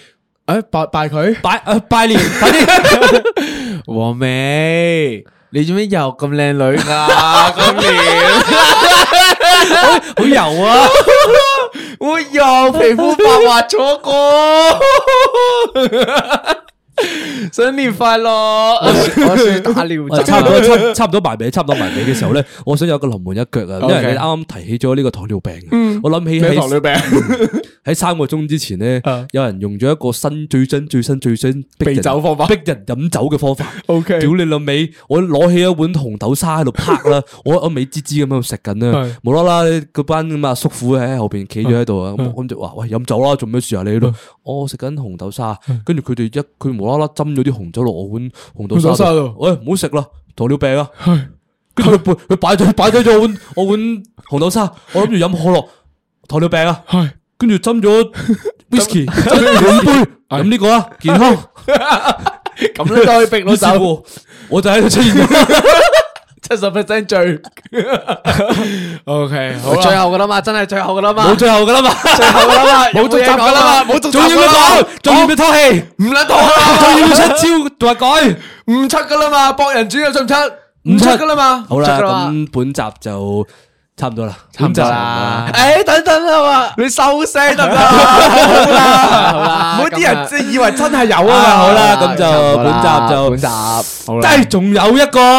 誒拜拜佢拜誒拜年，快啲！ 黃美，你做咩又咁靚女啊？今年好油啊！ 我又皮膚白滑咗個。新年快樂！ 我先打尿針， 差唔多差差唔多埋尾，差唔多埋尾嘅時候咧，我想有個臨門一腳啊！因為你啱啱提起咗呢個糖尿病，我諗起喺糖尿病喺三個鐘之前咧，有人用咗一個新最新最新最新避酒方法， 逼人飲酒嘅方法。 O K， 屌你老味，我攞起一碗紅豆沙喺度拍啦，我我美滋滋咁樣食緊啦，無啦啦嗰班咁啊叔父喺後邊企咗喺度啊，咁就話喂飲酒啦，做咩事啊你喺度？我食緊紅豆沙，跟住佢哋一佢無啦啦斟咗啲紅酒落我碗紅豆沙度，喂唔好食啦，糖尿病啊！跟住佢佢擺咗擺低咗我碗我碗紅豆沙，我諗住飲可樂，糖尿病啊！跟住斟咗 whisky， 兩杯飲呢個啊，健康咁樣都可以逼到手， 我就喺度出現七十 percent 醉。O K， 好啦， 最後噶啦嘛，真係最後噶啦嘛， 冇最後噶啦嘛， 最後噶啦嘛， 冇續集噶啦嘛，冇續集。仲要唔要講？ 仲要唔要拖戲？ 唔撚拖啦， 仲要唔要出招同埋改？ 唔出噶啦嘛，博人轉又出唔出？唔出噶啦嘛。 好啦，咁本集就差唔多啦， 差唔多啦。 誒，等等啊嘛， 你收聲得唔得？好啦，好啦，唔好啲人即係以為真係有啊嘛。 好啦，咁就本集就本集， 真係仲有一個。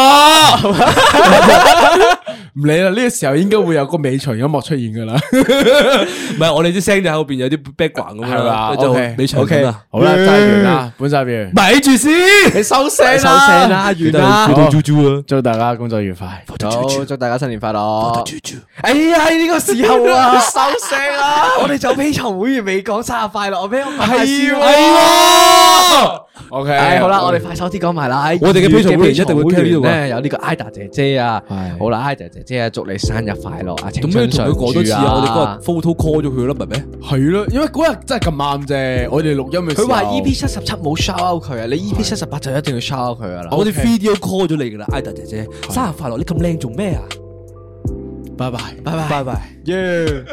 唔理啦，呢個時候應該會有個尾場音樂出現噶啦。 唔係，我哋啲聲就喺後邊有啲 background 咁樣啦，就尾場咁啦。 好啦，齋完啦，本集完。 咪住先， 你收聲啦， 收聲啦，完啦。 祝大家工作愉快， 好，祝大家新年快樂。哎呀，呢個時候啊，收聲啦！我哋就P場會員未講生日快樂，我俾我係係。O K， 好啦，我哋快手啲講埋啦。 我哋嘅 P場會員一定會聽呢度咧，有呢個 Ida 姐姐啊，好啦 ，Ida 姐姐啊，祝你生日快樂啊！ 咁咩同佢講多次啊？我哋嗰日 photo call 咗佢啦，係咪？ 係咯，因為嗰日真係咁啱啫。我哋錄音嘅時候， 佢話 E P 七十七冇 shout out 佢啊，你 E P 七十八就一定要 shout out 佢噶啦。 我哋 video call 咗你噶啦 ，Ida 姐姐，生日快樂！你咁靚做咩啊？ 拜拜， 拜拜， 拜拜， 耶！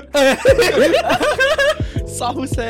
收聲。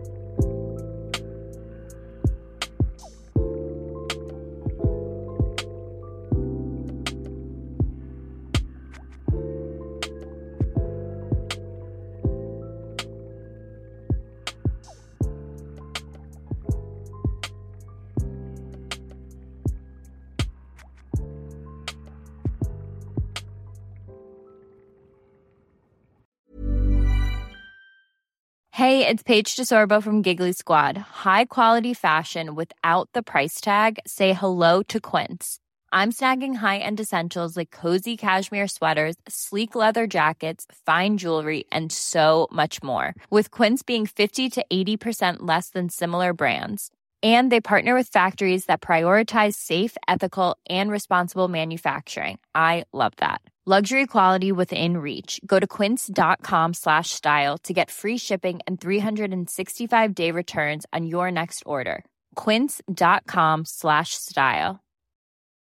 Hey, it's Paige DeSorbo from Giggly Squad. High quality fashion without the price tag. Say hello to Quince. I'm snagging high-end essentials like cozy cashmere sweaters, sleek leather jackets, fine jewelry, and so much more. With Quince being fifty to eighty percent less than similar brands. And they partner with factories that prioritize safe, ethical, and responsible manufacturing. I love that. Luxury quality within reach. Go to quince.com slash style to get free shipping and three sixty-five day returns on your next order. Quince.com slash style.